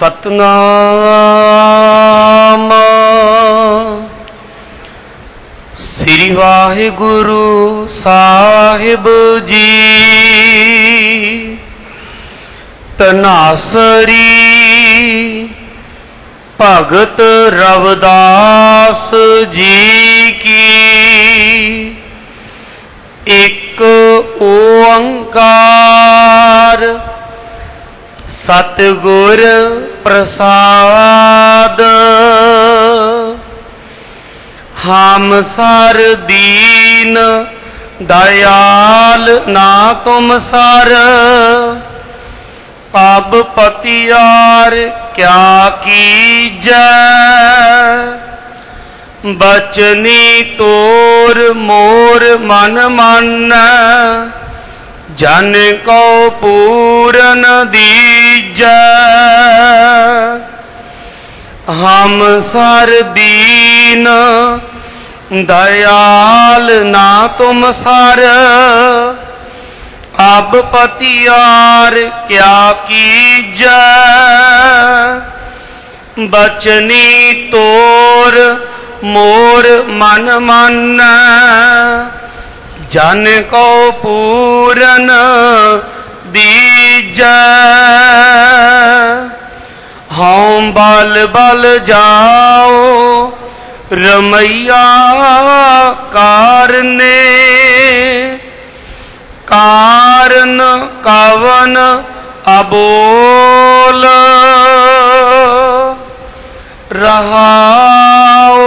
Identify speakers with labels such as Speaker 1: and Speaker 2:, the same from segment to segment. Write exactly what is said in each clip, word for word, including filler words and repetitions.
Speaker 1: सतनाम श्री वाहिगुरु साहिब जी। तनासरी भगत रविदास जी की एक ओंकार सतगुर प्रसाद। हम सर दीन दयाल ना तुम सर, अब पतियार क्या कीजै। बचनी तोर मोर मन मानै, जन को पूरन दीजै। हम सर दीन दयाल ना तुम सर, अब पतियार क्या कीजै। बचनी तोर मोर मन मानै, जन को पूरन दीजै। हम बल बल जाओ रमैया कारने, कारण कवन अबोल रहाओ।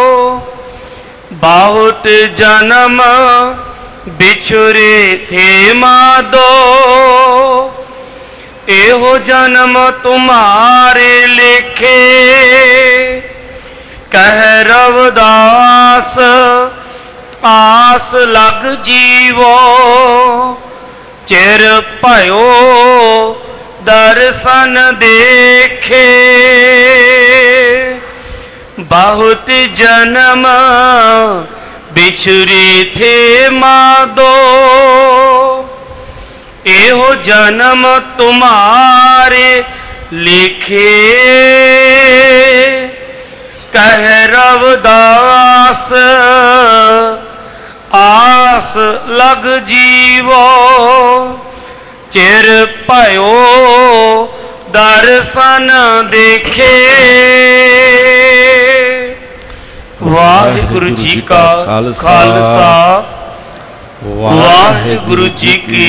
Speaker 1: बहुत जन्म बिछुरे थे मादो, एहो जन्म तुम्हारे लेखे। कह रविदास आस लग जीवो, चिर भयो दर्शन देखे। बहुत जन्म बिछुरे थे मादो, एहो जन्म तुम्हारे लिखे। कह रविदास आस लग जीवो, चिर भयो दर्शन देखे। वाहिगुरु जी का खालसा, वाहिगुरु जी की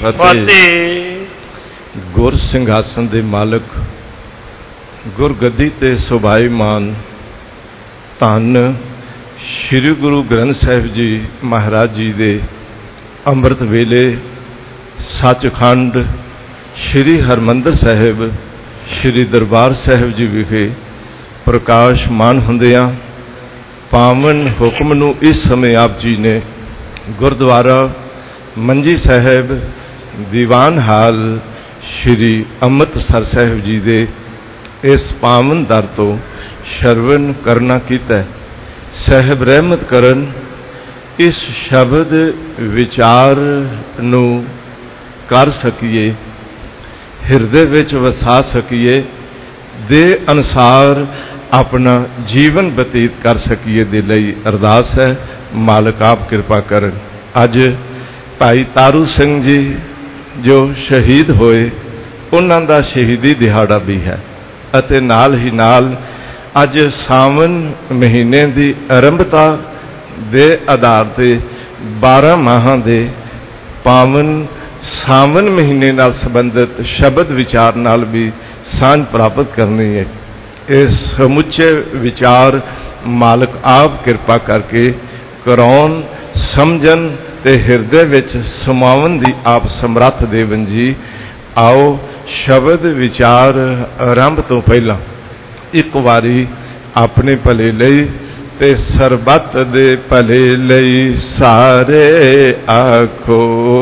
Speaker 1: फतेह।
Speaker 2: गुर सिंघासन दे मालक, गुर गद्दी ते सुभाईमान धन श्री गुरु ग्रंथ साहिब जी महाराज जी दे अंमृत वेले सचखंड श्री हरमंदर साहिब श्री दरबार साहिब जी विखे प्रकाशमान हुंदियां पावन हुक्म नूं इस समय आप जी ने गुरुद्वारा मंजी साहिब दीवान हाल श्री अमृतसर साहिब जी दे इस पावन दर तो शरवण करना कीता। साहिब रहमत करन इस शब्द विचार नू कर सकीए, हिरदे विच वसा सकीए, दे अनुसार अपना जीवन बतीत कर सकीए दे लई अरदास है। मालिक आप कृपा करन। अज भाई तारू सिंह जी जो शहीद होए, उन्हां दा शहीदी दिहाड़ा भी है अते नाल ही नाल अज सावन महीने की आरंभता दे आधार ते बारह माहां दे पावन सावन महीने नाल संबंधित शब्द विचार नाल भी सांझ प्राप्त करनी है। इस समुचे विचार मालिक आप कृपा करके कराउन, समझन ते हिरदे विच समावन दी आप समर्थ देवन जी। आओ शब्द विचार आरंभ तो पहला एक बारी अपने भले लई ते सरबत दे भले लई सारे आखो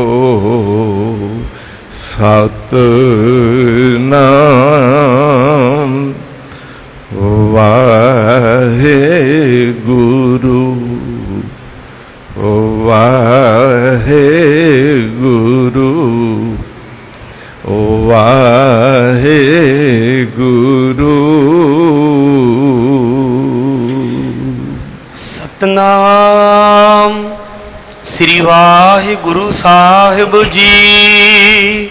Speaker 2: सतनाम वाहेगुरु वाहेगुरु वाहेगुरु
Speaker 1: ਸਤਨਾਮ ਸ੍ਰੀ ਵਾਹਿਗੁਰੂ ਸਾਹਿਬ ਜੀ।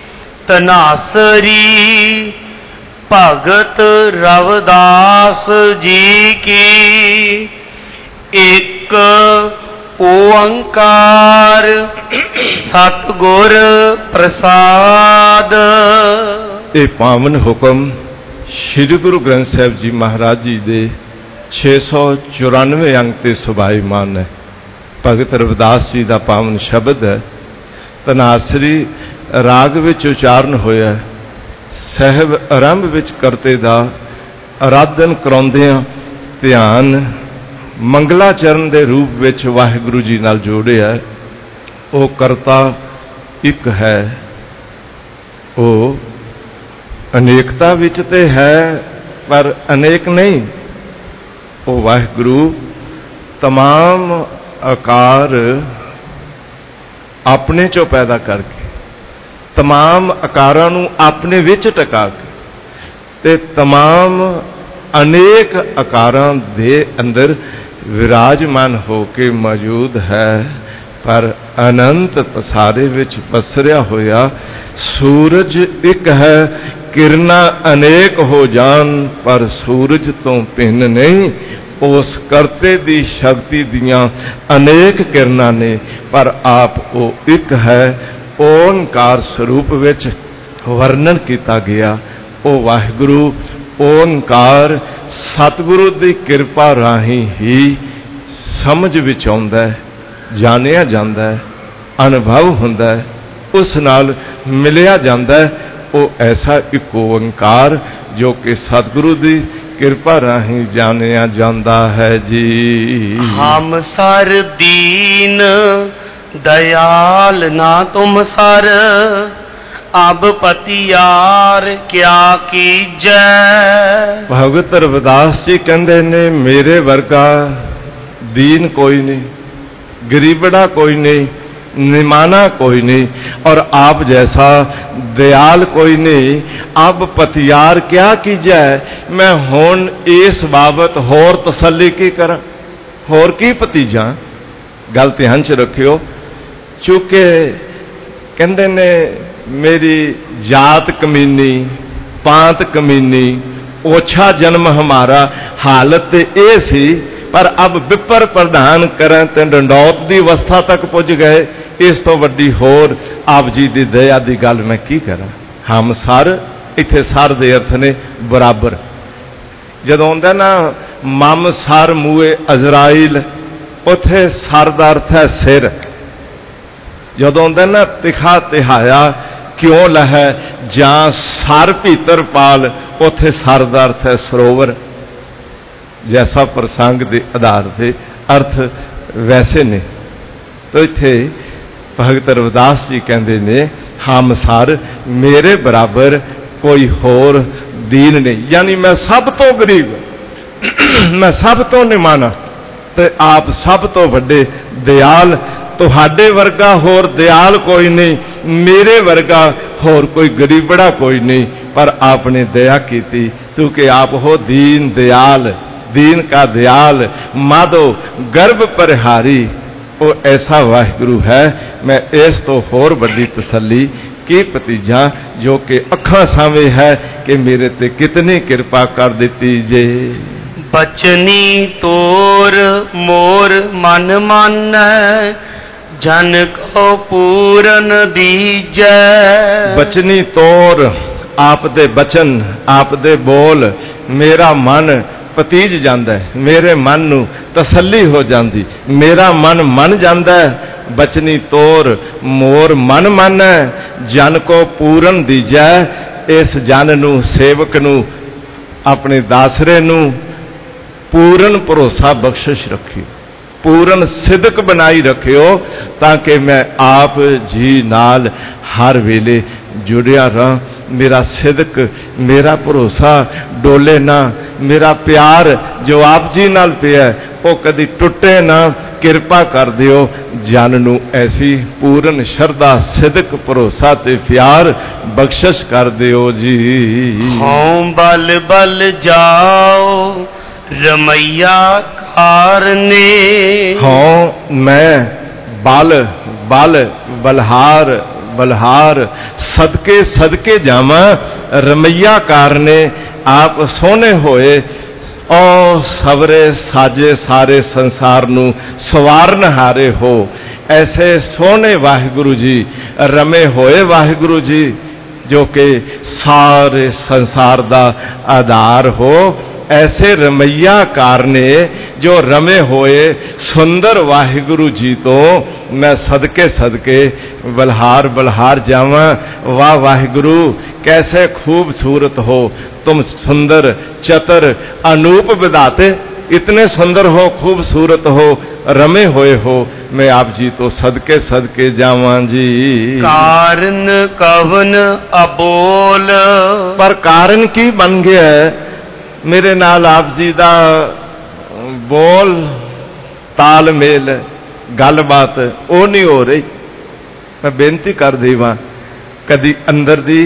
Speaker 1: ਤਨਾਸਰੀ ਭਗਤ ਰਵਿਦਾਸ ਜੀ ਕੀ। ਇੱਕ ਓੰਕਾਰ ਸਤਿਗੁਰ ਪ੍ਰਸਾਦ।
Speaker 2: ਇਹ ਪਾਵਨ ਹੁਕਮ ਸ੍ਰੀ ਗੁਰੂ ਗ੍ਰੰਥ ਸਾਹਿਬ ਜੀ ਮਹਾਰਾਜ ਜੀ ਦੇ ਛੇ ਸੌ ਚੁਰਾਨਵੇਂ ਅੰਗ ਤੇ ਸੁਭਾਈਮਾਨ ਹੈ। ਭਗਤ ਰਵਿਦਾਸ ਜੀ ਦਾ ਪਾਵਨ ਸ਼ਬਦ ਹੈ। ਤਨਾਸਰੀ ਰਾਗ ਵਿੱਚ ਉਚਾਰਨ ਹੋਇਆ। ਸਹਿਬ ਆਰੰਭ ਵਿੱਚ ਕਰਤੇ ਦਾ ਆਰਾਧਨ ਕਰਾਉਂਦਿਆਂ ਧਿਆਨ ਮੰਗਲਾਚਰਨ ਦੇ ਰੂਪ ਵਿੱਚ ਵਾਹਿਗੁਰੂ ਜੀ ਨਾਲ ਜੋੜਿਆ। ਉਹ ਕਰਤਾ ਇੱਕ ਹੈ, ਉਹ ਅਨੇਕਤਾ ਵਿੱਚ ਤੇ ਹੈ ਪਰ ਅਨੇਕ ਨਹੀਂ। ਉਹ ਵਾਹਿਗੁਰੂ ਤਮਾਮ ਆਕਾਰ ਆਪਣੇ ਚੋਂ ਪੈਦਾ ਕਰਕੇ, ਤਮਾਮ ਆਕਾਰਾਂ ਨੂੰ ਆਪਣੇ ਵਿੱਚ ਟਿਕਾ ਕੇ ਤੇ ਤਮਾਮ ਅਨੇਕ ਆਕਾਰਾਂ ਦੇ ਅੰਦਰ ਵਿਰਾਜਮਾਨ ਹੋ ਕੇ ਮੌਜੂਦ ਹੈ। ਪਰ ਅਨੰਤ ਪਸਾਰੇ ਵਿੱਚ ਪਸਰਿਆ ਹੋਇਆ ਸੂਰਜ ਇੱਕ ਹੈ। ਕਿਰਨਾਂ ਅਨੇਕ ਹੋ ਜਾਣ ਪਰ ਸੂਰਜ ਤੋਂ ਭਿੰਨ ਨਹੀਂ। ਉਸ ਕਰਤੇ ਦੀ ਸ਼ਕਤੀ ਦੀਆਂ ਅਨੇਕ ਕਿਰਨਾਂ ਨੇ ਪਰ ਆਪ ਉਹ ਇੱਕ ਹੈ। ਓੰਕਾਰ ਸਰੂਪ ਵਿੱਚ ਵਰਣਨ ਕੀਤਾ ਗਿਆ। ਉਹ ਵਾਹਿਗੁਰੂ ਓੰਕਾਰ ਸਤਿਗੁਰੂ ਦੀ ਕਿਰਪਾ ਰਾਹੀਂ ਹੀ ਸਮਝ ਵਿੱਚ ਆਉਂਦਾ ਹੈ, ਜਾਣਿਆ ਜਾਂਦਾ ਹੈ, ਅਨੁਭਵ ਹੁੰਦਾ ਹੈ, ਉਸ ਨਾਲ ਮਿਲਿਆ ਜਾਂਦਾ ਹੈ। ਉਹ ਐਸਾ ਇੱਕ ਓੰਕਾਰ ਜੋ ਕਿ ਸਤਿਗੁਰੂ ਦੀ ਕਿਰਪਾ ਰਾਹੀਂ ਜਾਣਿਆ ਜਾਂਦਾ ਹੈ ਜੀ।
Speaker 1: ਹਮ ਸਰ ਦੀਨ ਦਇਆਲ ਨਾ ਤੁਮ ਸਰ, ਅਬ ਪਤਿਆਰ ਕਿਆ ਕੀਜੈ।
Speaker 2: ਭਗਤ ਰਵਿਦਾਸ ਜੀ ਕਹਿੰਦੇ ਨੇ ਮੇਰੇ ਵਰਗਾ ਦੀਨ ਕੋਈ ਨਹੀਂ, ਗਰੀਬੜਾ ਕੋਈ ਨਹੀਂ, ਨਿਮਾना कोई नहीं और आप जैसा दयाल कोई नहीं। अब पतियार क्या कीजाए, मैं हुण इस बाबत होर तसल्ली की करा, होर की भतीजा। गल ध्यान च रखियो, चूंकि कहते ने मेरी जात कमीनी, पांत कमीनी, ओछा जन्म हमारा, हालत ये सी पर अब विपर प्रधान करें ते डंडौत की अवस्था तक पुज गए। इस तो वड्डी होर आप जी की दया की गल मैं की करा। हम सर इत्थे सर दे अर्थ ने बराबर। जदों आउंदा ना मम सर मूए अजराइल, उत्थे सर दा अर्थ है सिर। जदों आउंदा ना तिखा तिहाया क्यों लहै जां सर भीतर पाल, उत्थे सर दा अर्थ है सरोवर। जैसा प्रसंग के आधार से अर्थ वैसे ने। तो इत्थे भगत रविदास जी कहते ने हम सर मेरे बराबर कोई होर दीन नहीं, यानी मैं सब तो गरीब, मैं सब तो निमाना ते आप सब तो वड्डे दयाल। तुहाडे वर्गा होर दयाल कोई नहीं, मेरे वर्गा होर कोई गरीबड़ा कोई नहीं। पर आपने दया की थी क्योंकि आप हो दीन दयाल, दीन का दयाल, माधो गर्भ परिहारी। वो ऐसा वाहिगुरु है। मैं इस तो होर बड़ी तसल्ली की भतीजा जो कि अखां सामे है कि मेरे ते कितनी कृपा कर दी जे।
Speaker 1: बचनी तोर मोर मन मानै, जन को पूरन दीजै।
Speaker 2: बचनी तोर आप दे बचन, आप दे बोल मेरा मन पतीज जाता है, मेरे मन नू तसल्ली हो जाती, मेरा मन मन जाता है। बचनी तोर मोर मन मन है, जन को पूरन दीजै। इस जन नू सेवक नू अपने दासरे नू पूरन भरोसा बख्शिश रखियो, पूरन सिदक बनाई रखियो, ताकि मैं आप जी नाल हर वेले जुड़िया रहा। मेरा सिदक, मेरा भरोसा डोले ना, मेरा प्यार जो आप जी नाल पिया वो कदी टुटे ना। किरपा कर दियो जन नू ऐसी पूर्ण श्रद्धा, सिदक, भरोसा ते प्यार बख्शिश कर दियो जी।
Speaker 1: हों बल बल जाओ रमैया कारने।
Speaker 2: हाँ मैं बल बल बलहार बलहार सदके सदके जावा रमैया कारने। आप सोने होए और सवरे साजे सारे संसार नू सवारन हारे हो। ऐसे सोने वाहिगुरु जी रमे होए वाहिगुरु जी जो कि सारे संसार दा आधार हो। ऐसे रमैया कारने जो रमे होए सुंदर वाहिगुरु जी तो मैं सदके सदके बलहार बलहार जावा। वाह वाहिगुरु कैसे खूबसूरत हो तुम, सुंदर चतर अनूप विधाते, इतने सुंदर हो खूबसूरत हो रमे हुए हो। मैं आप जी तो सदके सदके जावा जी।
Speaker 1: कारण कवन अबोल।
Speaker 2: पर कारण की बन गया है मेरे नाल आप जी दा बोल तालमेल गलबात वो नहीं हो रही। मैं बेनती कर देवा कदी अंदर दी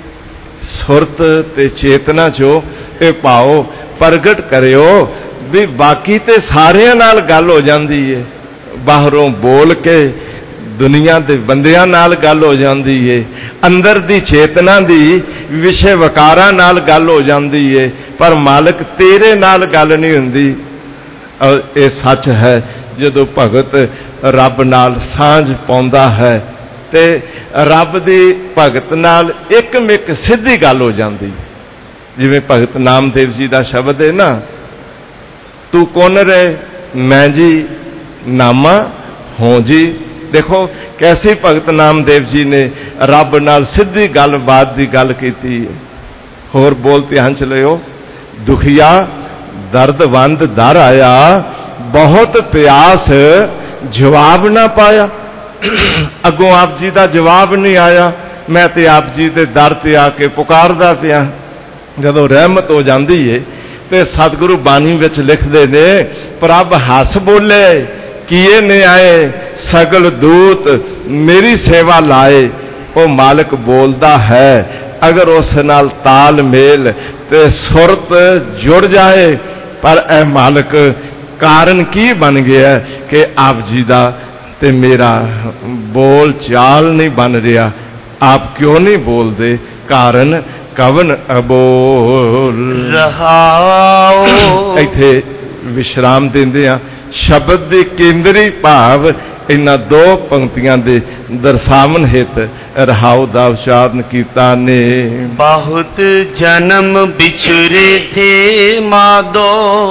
Speaker 2: सुरत ते चेतना चो ये पाओ प्रगट करियो भी बाकी ते सारियां नाल गल हो जाती है। बाहरों बोल के दुनिया के बंदियां नाल गल हो जाती है, अंदर दी चेतना दी विषय वकारां नाल गल हो जाती है, पर मालिक तेरे नाल गल नहीं हुंदी। और ये सच है जदों भगत रब नाल सांझ पाउंदा है ते रब दी भगत नाल एकमिक सीधी गल हो जाती। जिवें भगत नामदेव जी का शब्द है ना, तू कौन रे मैं जी नामा हों जी। देखो कैसे भगत नामदेव जी ने रब नाल सीधी गलबात की गल की। होर बोल ध्यान च लियो, दुखिया दर्दवंद दर आया बहुत प्यास जवाब ना पाया। अगों आप जी का जवाब नहीं आया, मैं तो आप जी के दर ते आके पुकारदा पिया। जदों रहमत हो जाती है तो सतगुरु बानी विच लिखते ने, प्रभ हस बोले किए ने आए सगल दूत मेरी सेवा लाए। वो मालिक बोलता है अगर उस नाल तालमेल ते सुरत जुड़ जाए। पर ए मालिक कारण की बन गया कि आप जी का ते मेरा बोल चाल नहीं बन रहा। आप क्यों नहीं बोलते? कारण कवन अबोल
Speaker 1: रहाओ।
Speaker 2: इत्थे विश्राम देंदे आ शब्द के केंद्री भाव इन्हां दो पंक्तियां दे दर्शावन हित रहाओ दा उच्चारण कीता ने।
Speaker 1: बहुत जन्म बिछुरे थे माधो,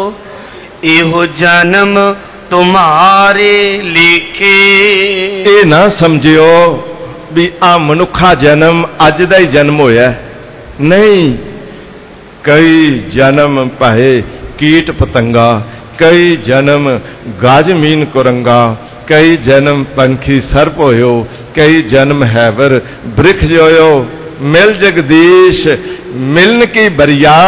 Speaker 1: एहो जन्म तुम्हारे लिखे।
Speaker 2: ये ना समझियो भी आ मनुखा जन्म अज दा ही जन्म होया, नहीं। कई जन्म भाए कीट पतंगा, कई जन्म गज मीन कुरंगा, कई जन्म पंखी सर्प होयो, कई जन्म हैवर वृक्ष होयो। मिल जगदीश मिलन की बरिया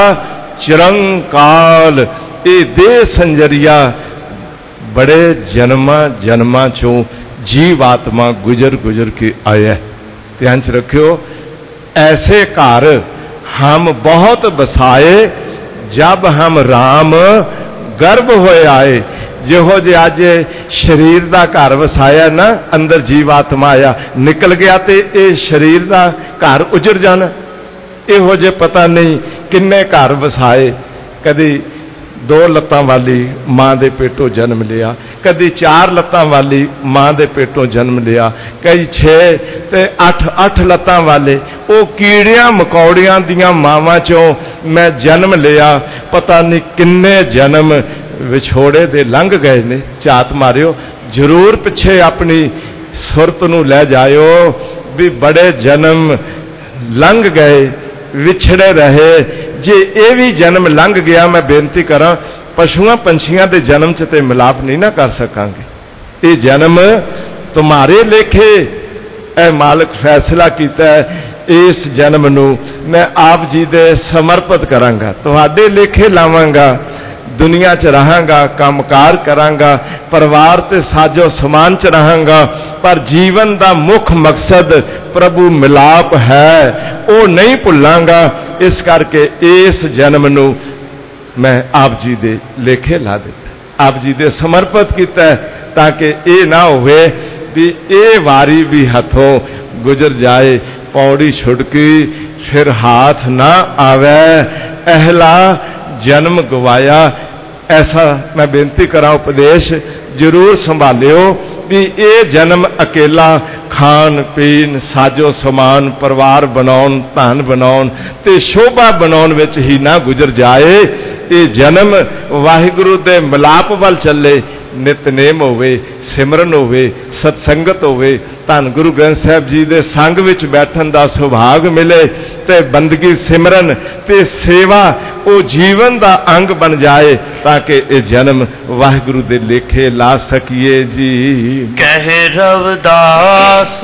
Speaker 2: चिरंकाल ये दे संजरिया। बड़े जन्मा जन्मा चों जीव आत्मा गुजर गुजर के आया। ध्यान च रखियो ऐसे घर हम बहुत बसाए जब हम राम गर्भ होए आए। जिहो जे अज शरीर का घर वसाया ना, अंदर जीव आत्मा आया निकल गया तो ये शरीर का घर उजड़ जाना। इहो जे पता नहीं किन्ने घर वसाए। कदी दो लत्तां वाली मां दे पेटों जन्म लिया, कदी चार लत्तां वाली मां दे पेटों जन्म लिया, कई छे ते अठ अठ लत्तां वाले वो कीड़ियां मकौड़ियां दियां मावां चों मैं जन्म लिया। पता नहीं किन्ने जन्म विछोड़े दे लंघ गए ने। झात मारियो जरूर पिछे अपनी सुरत नूं लै जायो भी बड़े जन्म लंघ गए, विछड़े रहे। जे ये भी जन्म लंघ गया, मैं बेनती करा पशुआं पंछियां दे जन्म च ते मिलाप नहीं ना कर सकांगे। ये जन्म तुम्हारे लेखे ए मालिक फैसला किया है। इस जन्म नूं मैं आप जी दे समर्पित करांगा, तुहाडे लेखे लावांगा, दुनिया च रहांगा, कामकार करांगा, परिवार ते साजो समान च रहांगा, पर जीवन का मुख मकसद प्रभु मिलाप है, वो नहीं भुलांगा। इस करके इस जन्म नूं मैं आप जी दे लेखे ला दिता, आप जी दे समर्पित किया, ताकि ये ना होवे भी ये वारी भी हाथों गुजर जाए, पौड़ी छुड़की फिर हाथ ना आवे, अहला जन्म गवाया। ऐसा मैं बेनती करा, उपदेश जरूर संभालियो भी ये जन्म अकेला खान पीन साजो समान परिवार बनाउन धन बनाउन ते शोभा बनाउन विच ही ना गुजर जाए। ये जन्म वाहिगुरु दे मिलाप वल चले, नितनेम होवे, सिमरन होवे, सत्संगत होवे, धन गुरु ग्रंथ साहिब जी दे संग विच बैठन दा सुभाग मिले ते बंदगी सिमरन ते सेवा वो जीवन दा अंग बन जाए, ताकि ये जन्म वाहिगुरु दे लेखे ला सकिए जी।
Speaker 1: कह रविदास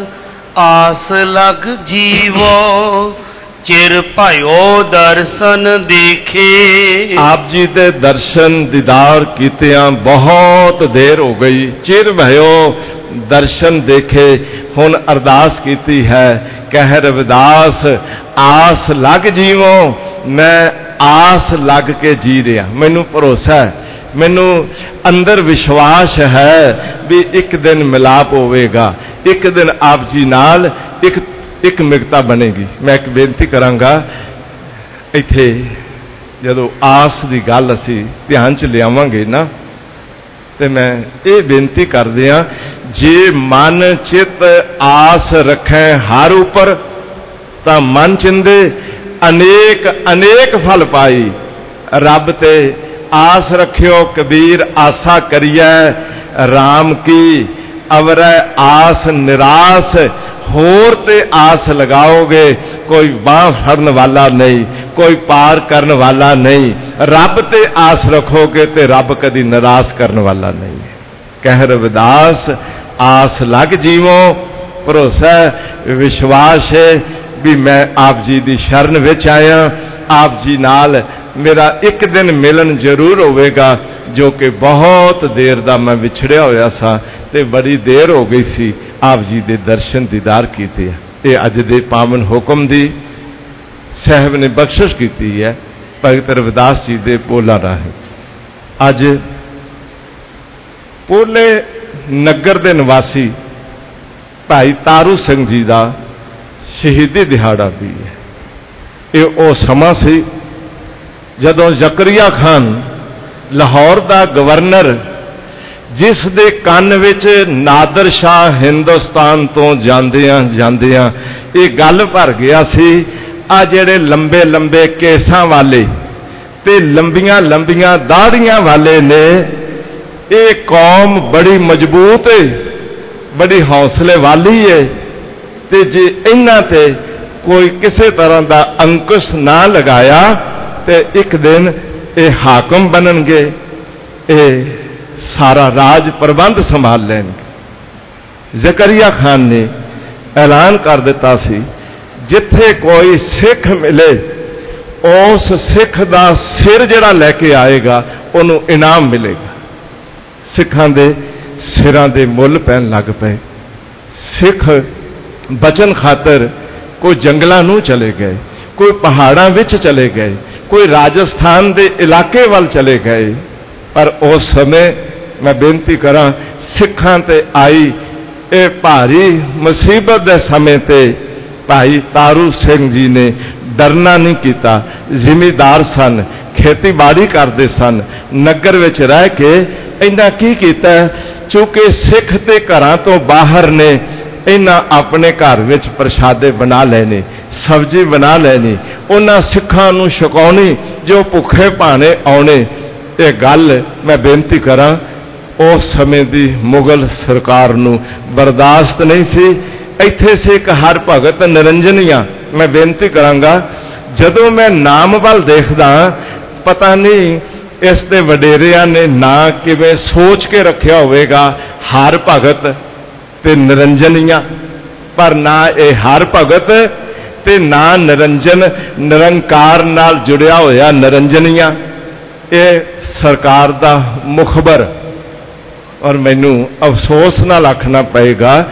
Speaker 1: आस लग जीवो, चिर भयो दर्शन देखे।
Speaker 2: आप जी दे दर्शन दीदार कीतियां बहुत देर हो गई, चिर भयो दर्शन देखे। हुण अरदास कीती है, कह रविदास आस लग जीवो, मैं आस लग के जी रहा, मैनू भरोसा है, मैनू अंदर विश्वास है भी एक दिन मिलाप होवेगा, एक दिन आप जी नाल एक एक मिगता बनेगी। मैं एक बेनती करांगा, इत्थे जदों आस की गल असीं ध्यान च लियावांगे ना, तो मैं ये बेनती कर दिया, जे मन चित आस रखें हर उपर, तां मन चिंदे अनेक अनेक फल पाई। रब ते आस रखियो कबीर आसा करिए, राम की अवरै आस निराश, होर ते आस लगाओगे कोई बांह फड़न वाला नहीं, कोई पार करने वाला नहीं। रब ते आस रखोगे तो रब कदी निराश करने वाला नहीं है। कह रविदास आस लग जीवो, भरोसा विश्वास है भी मैं आप जी की शरण विच आया, आप जी नाल मेरा एक दिन मिलन जरूर होवेगा, जो कि बहुत देर दा मैं विछड़िया होया सा ते बड़ी देर हो गई सी आप जी दे दर्शन दीदार कीते। ये अज दे पावन हुक्म दी साहब ने बख्शिश की है भगत रविदास जी दे बोला राहे। अज पोले नगर दे निवासी भाई तारू सिंह जी का शहीदी दिहाड़ा भी है। ये वो समा सी जदों जकरिया खान लाहौर का गवर्नर, जिस दे कान विच नादर शाह हिंदुस्तान तो जांदियां जांदियां ये गल भर गया सी, आ जेड़े लंबे लंबे केसां वाले ते लंबियां लंबियां दाढ़ियां वाले ने, ये कौम बड़ी मजबूत है, बड़ी हौसले वाली है, ते जे इन्हां ते कोई किसी तरह का अंकुश ना लगाया तो एक दिन ये हाकम बननगे, ये सारा राज प्रबंध संभाल लेंगे। जकरिया खान ने ऐलान कर दिता सी, जिथे कोई सिख मिले उस सिख का सिर जिहड़ा लैके आएगा उन्हों इनाम मिलेगा। सिखां दे सिरां दे मुल पैन लग पे। सिख बचन खातर कोई जंगलों नूं चले गए, कोई पहाड़ों विच चले गए, कोई राजस्थान के इलाके वाल चले गए, पर उस समय मैं बेनती करा सिखां ते आई ये भारी मुसीबत के समय ते भाई तारू सिंह जी ने डरना नहीं किया। जिमीदार सन, खेतीबाड़ी करते सन, नगर विच रह के इन्हां की कीता, चूंकि सिख ते घरां तो बाहर ने, इन्हां अपने घर विच प्रशादे बना लेने, सब्जी बना लेनी, उन्हां सिखां नूं छकाउणी जो भुखे भाने आउणे। ये गल मैं बेनती करा उस समय दी मुगल सरकार नूं बर्दाश्त नहीं सी। इत्थे सिख हर भगत निरंजनिया, मैं बेनती करांगा जदों मैं नाम वल देखदा, पता नहीं इस दे वडेरिया ने ना किवें सोच के रखिया होवेगा, हर भगत ते निरंजनिया, पर ना ये हर भगत ते ना निरंजन निरंकार नाल जुड़िया होया निरंजनिया, ये सरकार दा मुखबर। और मैनू अफसोस नाल आखना पएगा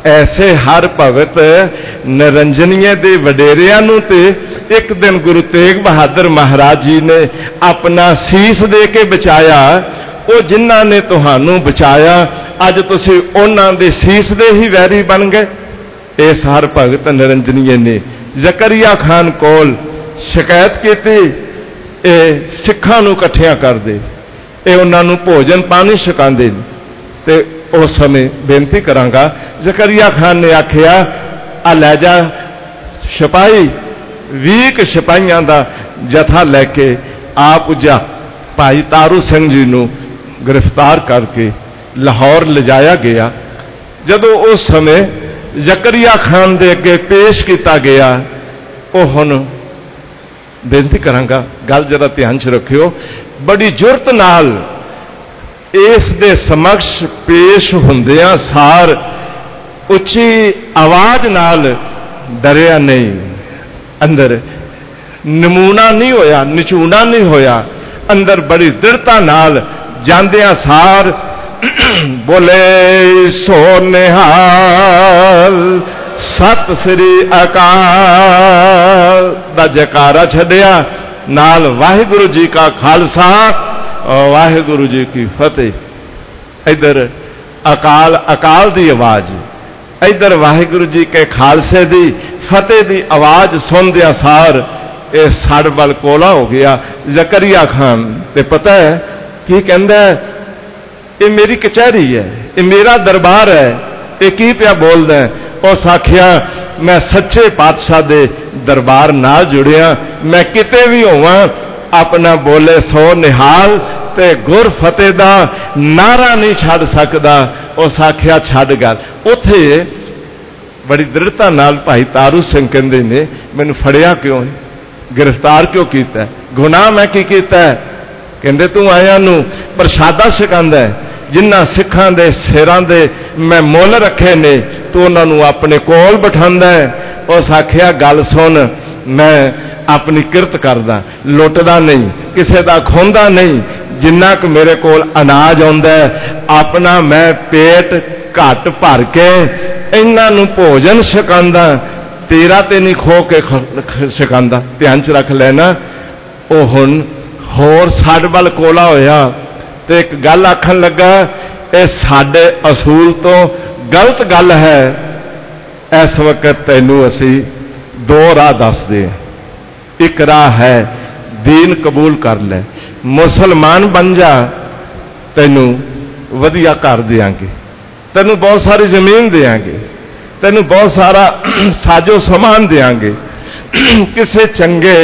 Speaker 2: ऐसे हर भगत निरंजनीय दे वडेरियां नूं ते एक दिन गुरु तेग बहादुर महाराज जी ने अपना सीस दे के बचाया। वो जिन्हां ने तुहानूं बचाया अज तुसीं उन्हां दे सीस दे ही वैरी बन गए। इस हर भगत निरंजनीय ने जकरिया खान कोल शिकायत की, सिखां नूं इकट्ठियां कर दे, ये उन्हां नूं भोजन पानी छकांदे ते उस समय बेनती करांगा। जकरिया खान ने आखिया आ लै जा सिपाही, ਵੀਹ सिपाहियां दा जथा लैके आ पुजा। भाई तारू सिंह जी नूं गिरफ्तार करके लाहौर लिजाया गया। जदों उस समय जकरिया खान दे अगे पेश किया गया, वो हुण बेनती करांगा गल जरा ध्यान च रखियो, बड़ी जुरत नाल इस दे समक्ष पेश हुंदियां सार उच्ची आवाज नाल डरिया नहीं, अंदर नमूना नहीं होया, निचूना नहीं होया, अंदर बड़ी दृढ़ता नाल जांदियां सार बोले सो निहाल सत श्री अकाल दा जयकारा छड्डिया, नाल वाहिगुरु जी का खालसा वाहिगुरु जी की फतेह। इधर अकाल अकाल दी आवाज, इधर वाहिगुरु जी के खालसे दी फतेह दी आवाज सुनदिया सार ये सड़ बल कोला हो गया। जकरिया खान ते पता है की कहंदा है, ये मेरी कचहरी है, ये मेरा दरबार है, ये की पिया बोलदा है। उस आखिया मैं सच्चे पातशाह दे दरबार नाल जुड़िया, मैं किते भी होवां अपना बोले सो निहाल ते गुर फतेह दा नारा नहीं छड़ सकदा। उस आखिया छड़ गल। उथे बड़ी दृढ़ता नाल भाई तारू सिंह कहंदे ने मैनूं फड़िया क्यों, गिरफ्तार क्यों कीता, गुनाह मैं की कीता है? कहंदे तू आया नूं प्रशादा छकांदा है, जिन्हां सिखां दे सिरां दे मैं मुल रखे ने तू उन्हां नूं अपने कोल बिठांदा है। उस आखिया गल सुन, मैं अपनी किरत करदा, लुटदा नहीं, किसे दा खोंदा नहीं, जिन्ना क मेरे कोल अनाज आउंदा है अपना मैं पेट घट भर के इन्हां नूं भोजन छकांदा, तेरा ते नहीं खो के छकांदा। ध्यान च रख लेना। ओ हुण होर साडे वल कोला होया ते एक गल आखन लगा, ये साडे असूल तो गलत गल है। इस वक्त तैनूं असीं दो राह दसदे हां। एक राह है दीन कबूल कर ले, मुसलमान बन जा, तैनूं वधिया घर देंगे, तैनूं बहुत सारी जमीन देंगे, तैनूं बहुत सारा साजो समान देंगे, किसी चंगे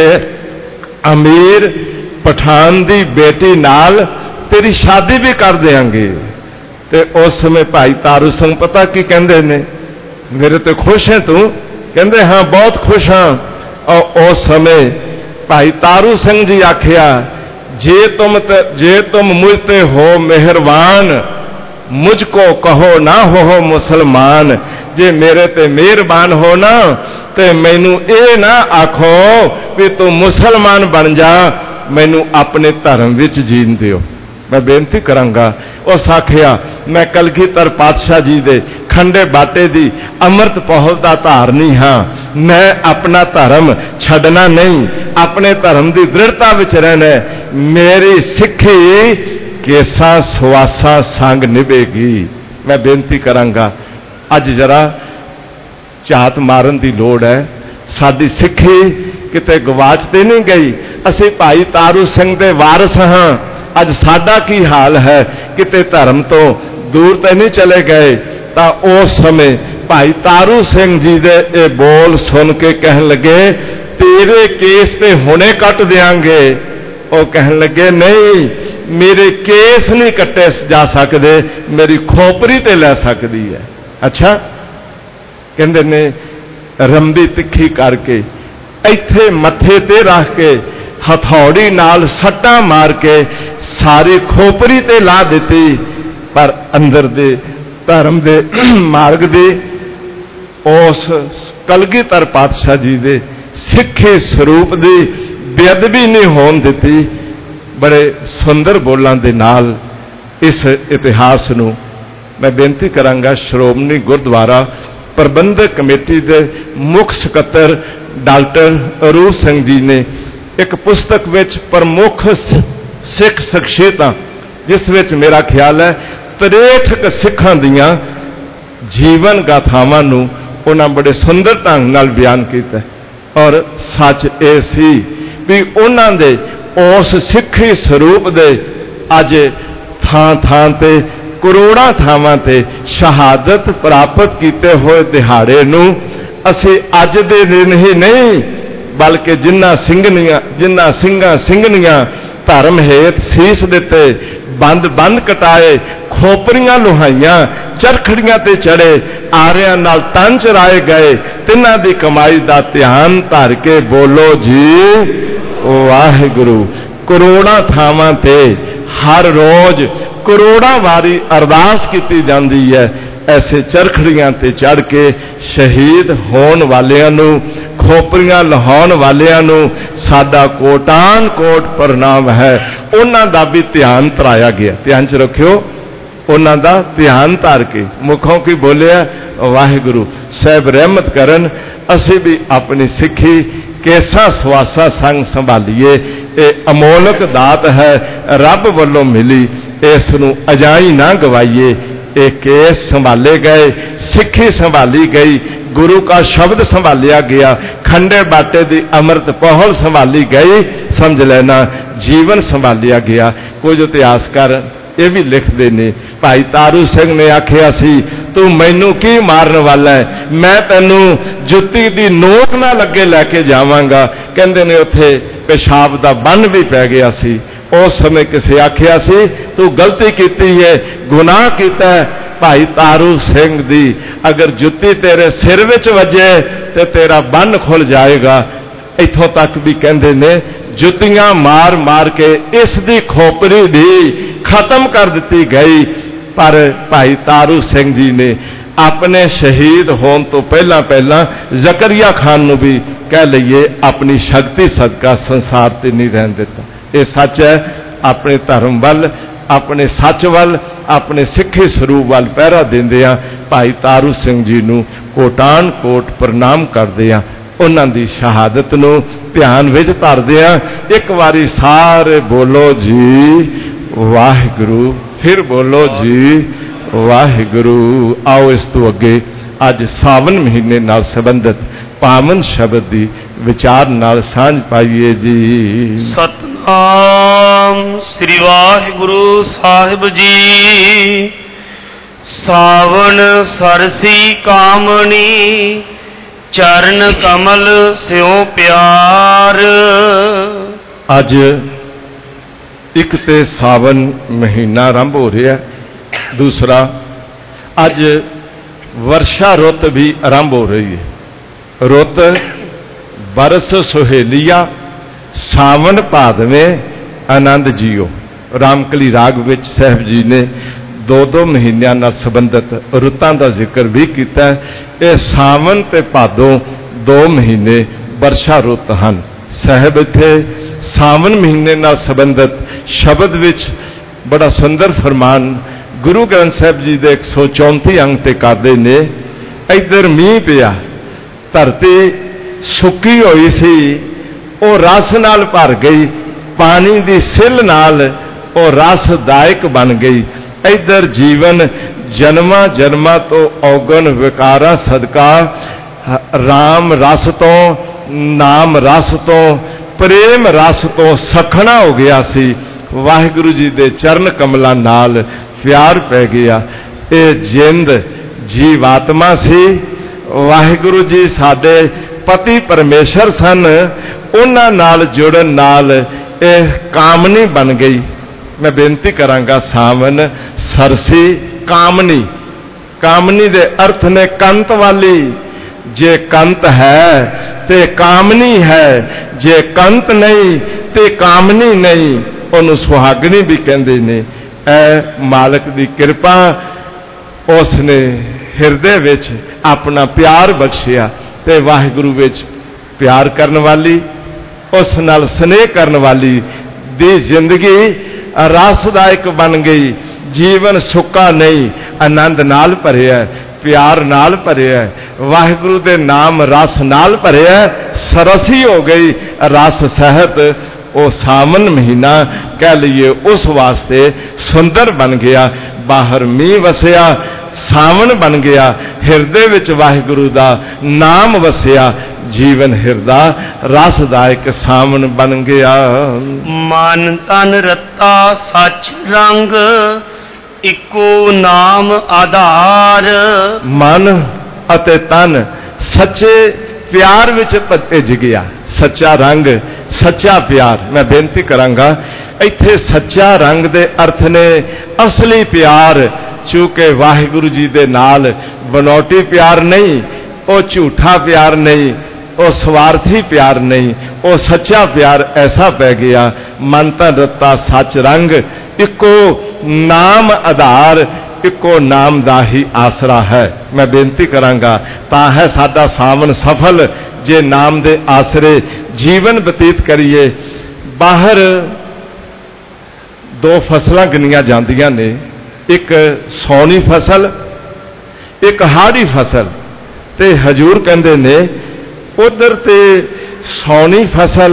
Speaker 2: अमीर पठान दी बेटी नाल तेरी शादी भी कर देंगे। ते उस समय भाई तारू सिंह पता की कहंदे ने, मेरे ते खुश है तू? कहंदे हाँ बहुत खुश हाँ। और उस समय भाई तारू सिंह जी आखिया, जे तुम ते, जे तुम मुझ ते हो मेहरबान, मुझको कहो ना हो, हो मुसलमान। जे मेरे ते मेहरबान हो ना ते मैनू ये ना आखो भी तू मुसलमान बन जा, मैनू अपने धर्म विच जीन दिओ। मैं बेनती करांगा। उस आखिया मैं कलगीधर पातशाह जी दे खंडे बाटे दी अमृत पौल दा धारनी हाँ, मैं अपना धर्म छड़ना नहीं, अपने धर्म की दृढ़ता विच रहना। मेरी सिक्खी केसा सुआसा संग निभेगी। मैं बेनती करांगा अज जरा झात मारन की लोड़ है। साडी सिक्खी किते गवाच ते नहीं गई। असीं भाई तारू सिंह दे वारस हाँ। अज साडा की हाल है, किते धर्म तो दूर तो नहीं चले गए। तो उस समय भाई तारू सिंह जी दे ये बोल सुन के कहन लगे, तेरे केस पे हुणे कट देंगे। वो कहन लगे नहीं, मेरे केस नहीं कटे जा सकते, मेरी खोपरी ते लै सकती है। अच्छा कहंदे ने रंबी तिखी करके इत्थे मथे ते रख के हथौड़ी नाल सट्टा मार के सारी खोपरी ते ला दी, पर अंदर दे धर्म दे मार्ग दे उस कलगीधर पातशाह जी दे सिक्खे स्वरूप दी बेअदबी नहीं होन दिती। बड़े सुंदर बोलों दे नाल इस इतिहास नूं मैं बेनती करांगा श्रोमणी गुरुद्वारा प्रबंधक कमेटी के मुख सकत्तर डॉक्टर अरूप सिंह जी ने एक पुस्तक विच प्रमुख सिख शख्सियतां, जिस विच मेरा ख्याल है त्रेसठ सिखां दियां जीवन गाथावां नूं उन्हां बड़े सुंदर ढंग नाल बयान कीता। और सच ये सी भी उन्हां दे उस सिखी स्वरूप दे अज थां थां ते करोड़ां थावां ते शहादत प्राप्त कीते हुए दिहाड़े नूं असीं अज दे दिन ही नहीं, बल्कि जिन्हां ਸਿੰਘਣੀਆਂ जिन्हां ਸਿੰਘਾਂ ਸਿੰਘਣੀਆਂ धर्म हेत सीस दिते, बंद बंद कटाए, खोपरियां लुहाइयां, चरखड़ियां ते चढ़े, आरियां नाल तन चराए गए, तिन्हां दी कमाई दा ध्यान धर के बोलो जी वाहिगुरू। करोड़ां थावां ते हर रोज करोड़ां वारी अरदास की जाती है। ऐसे चरखड़ियां ते चढ़ के शहीद होने वालियां नूं, खोपरियां लहाउण वालियां नूं साडा कोटान कोट प्रणाम है। उन्हां दा भी ध्यान धराया गया। ध्यान च रखियो, उन्हां दा ध्यान धर के मुखों की बोलिया वाहिगुरू साहब रहमत करन। असी भी अपनी सिक्खी केसा सवासा संग संभालीए। ये अमोलक दात है, रब वल्लों मिली, इस नूं अजाई ना गवाइए। ये केस संभाले गए, सिक्खी संभाली गई, गुरु का शब्द संभालिया गया, खंडे बाटे दी अमृत पहल संभाली गई, समझ लेना जीवन संभालिया गया। कुछ इतिहासकार ये भी लिखते ने, भाई तारू सिंह ने आखिया सी तू मैनू की मारन वाला है, मैं तेनू जुत्ती दी नोक ना लगे लैके जावांगा। कहते ने उत्थे पेशाब दा बन भी पै गया सी। उस समय किसी आखिया सी तू गलती की है, गुनाह किया है, भाई तारू सिंह दी अगर जुत्ती तेरे सिर विच वजे तो तेरा बन खुल जाएगा। इथों तक भी कहते ने जुत्तियां मार मार के इस दी खोपरी भी खत्म कर दी गई। पर भाई तारू सिंह जी ने अपने शहीद होने तो पहला पहला जकरिया खान नूं भी कह लीए अपनी शक्ति सदका संसार ते नहीं रहन दिता। ये सच है। अपने धर्म वल, अपने सच वल, अपने सिक्खी स्वरूप वाल पहरा देंदियां भाई तारू सिंह जी नूं कोटान कोट प्रणाम करदियां उन्हां दी शहादत नूं ध्यान विच धरदियां एक बारी सारे बोलो जी वाहिगुरू, फिर बोलो जी वाहिगुरू। आओ इस तो अगे अज सावन महीने नाल संबंधित पावन शब्द की विचार नाल सांझ पाइए जी।
Speaker 1: सतनाम श्री वाहिगुरू साहिब जी। सावन सरसी कामनी, चरण कमल स्यों प्यार।
Speaker 2: अज एक ते सावन महीना आरंभ हो रहा है, दूसरा अज वर्षा रुत भी आरंभ हो रही है। रुत बरस सुहेलिया सावन भादवें आनंद जियो। रामकली राग विच साहब जी ने दो दो महीनों नाल संबंधित रुतां का जिक्र भी किया है। ये सावन ते भादों दो महीने वर्षा रुत हैं। साहब इत्थे सावन महीने नाल संबंधित शब्द विच बड़ा सुंदर फरमान गुरु ग्रंथ साहब जी के एक सौ चौंती अंग ते करते ने। इधर मीह पिया, धरती सुक्की हुई सी, वो रस नाल भर गई, पानी की सिल नाल वो रसदायक बन गई। इधर जीवन जन्मा जन्मा तो औगन विकारा सदका राम रस तो, नाम रस तो, प्रेम रस तो सखना हो गया सी। वाहिगुरू जी दे चरण कमलों नाल प्यार पै गया। ये जिंद जीवात्मा सी। वाहिगुरू जी साडे पति परमेश्वर सन, उन्हां नाल जुड़न नाल यह कामनी बन गई। मैं बेनती करांगा सावन सरसी कामनी। कामनी दे अर्थ ने कंत वाली। जे कंत है ते कामनी है, जे कंत नहीं ते कामनी नहीं, उन्होंने सुहागनी भी कहते ने। ऐ मालक की कृपा, उसने हिरदे विच अपना प्यार बख्शिया ते वाहिगुरू विच प्यार करने वाली, उस नाल स्नेह करने वाली दी जिंदगी रसदायक बन गई। जीवन सुक्का नहीं, आनंद नाल भरिया। प्यार नाल भरिया, वाहिगुरु दे नाम रस नाल भरिया, सरसी हो गई रस सहित। वो सावन महीना कह लीए उस वास्ते सुंदर बन गया। बाहर मीह वसिया, सावन बन गया, हिरदे विच वाहिगुरु दा नाम वसिया, जीवन हिरदा रसदायक सावन बन गया।
Speaker 1: मन तन रत्ता सच रंग इको नाम आधार।
Speaker 2: मन अते तन सच्चे प्यार विच भਿੱਜ गया। सच्चा रंग, सच्चा प्यार। मैं बेनती करांगा, इत्थे सच्चा रंग दे अर्थ ने असली प्यार, चूंकि वाहिगुरु जी दे नाल बनौटी प्यार नहीं, वो झूठा प्यार नहीं, वो स्वार्थी प्यार नहीं, वो सच्चा प्यार ऐसा पै गया। मन तन रत्ता सच रंग इको नाम आधार, इको नाम दा ही आसरा है। मैं बेनती करांगा, ता है साडा सावन सफल जे नाम दे आसरे जीवन बतीत करिए। बाहर दो फसलां गिनियां जांदियां ने, एक सौनी फसल, एक हाड़ी फसल। ते हजूर कहंदे ने उधर ते सौनी फसल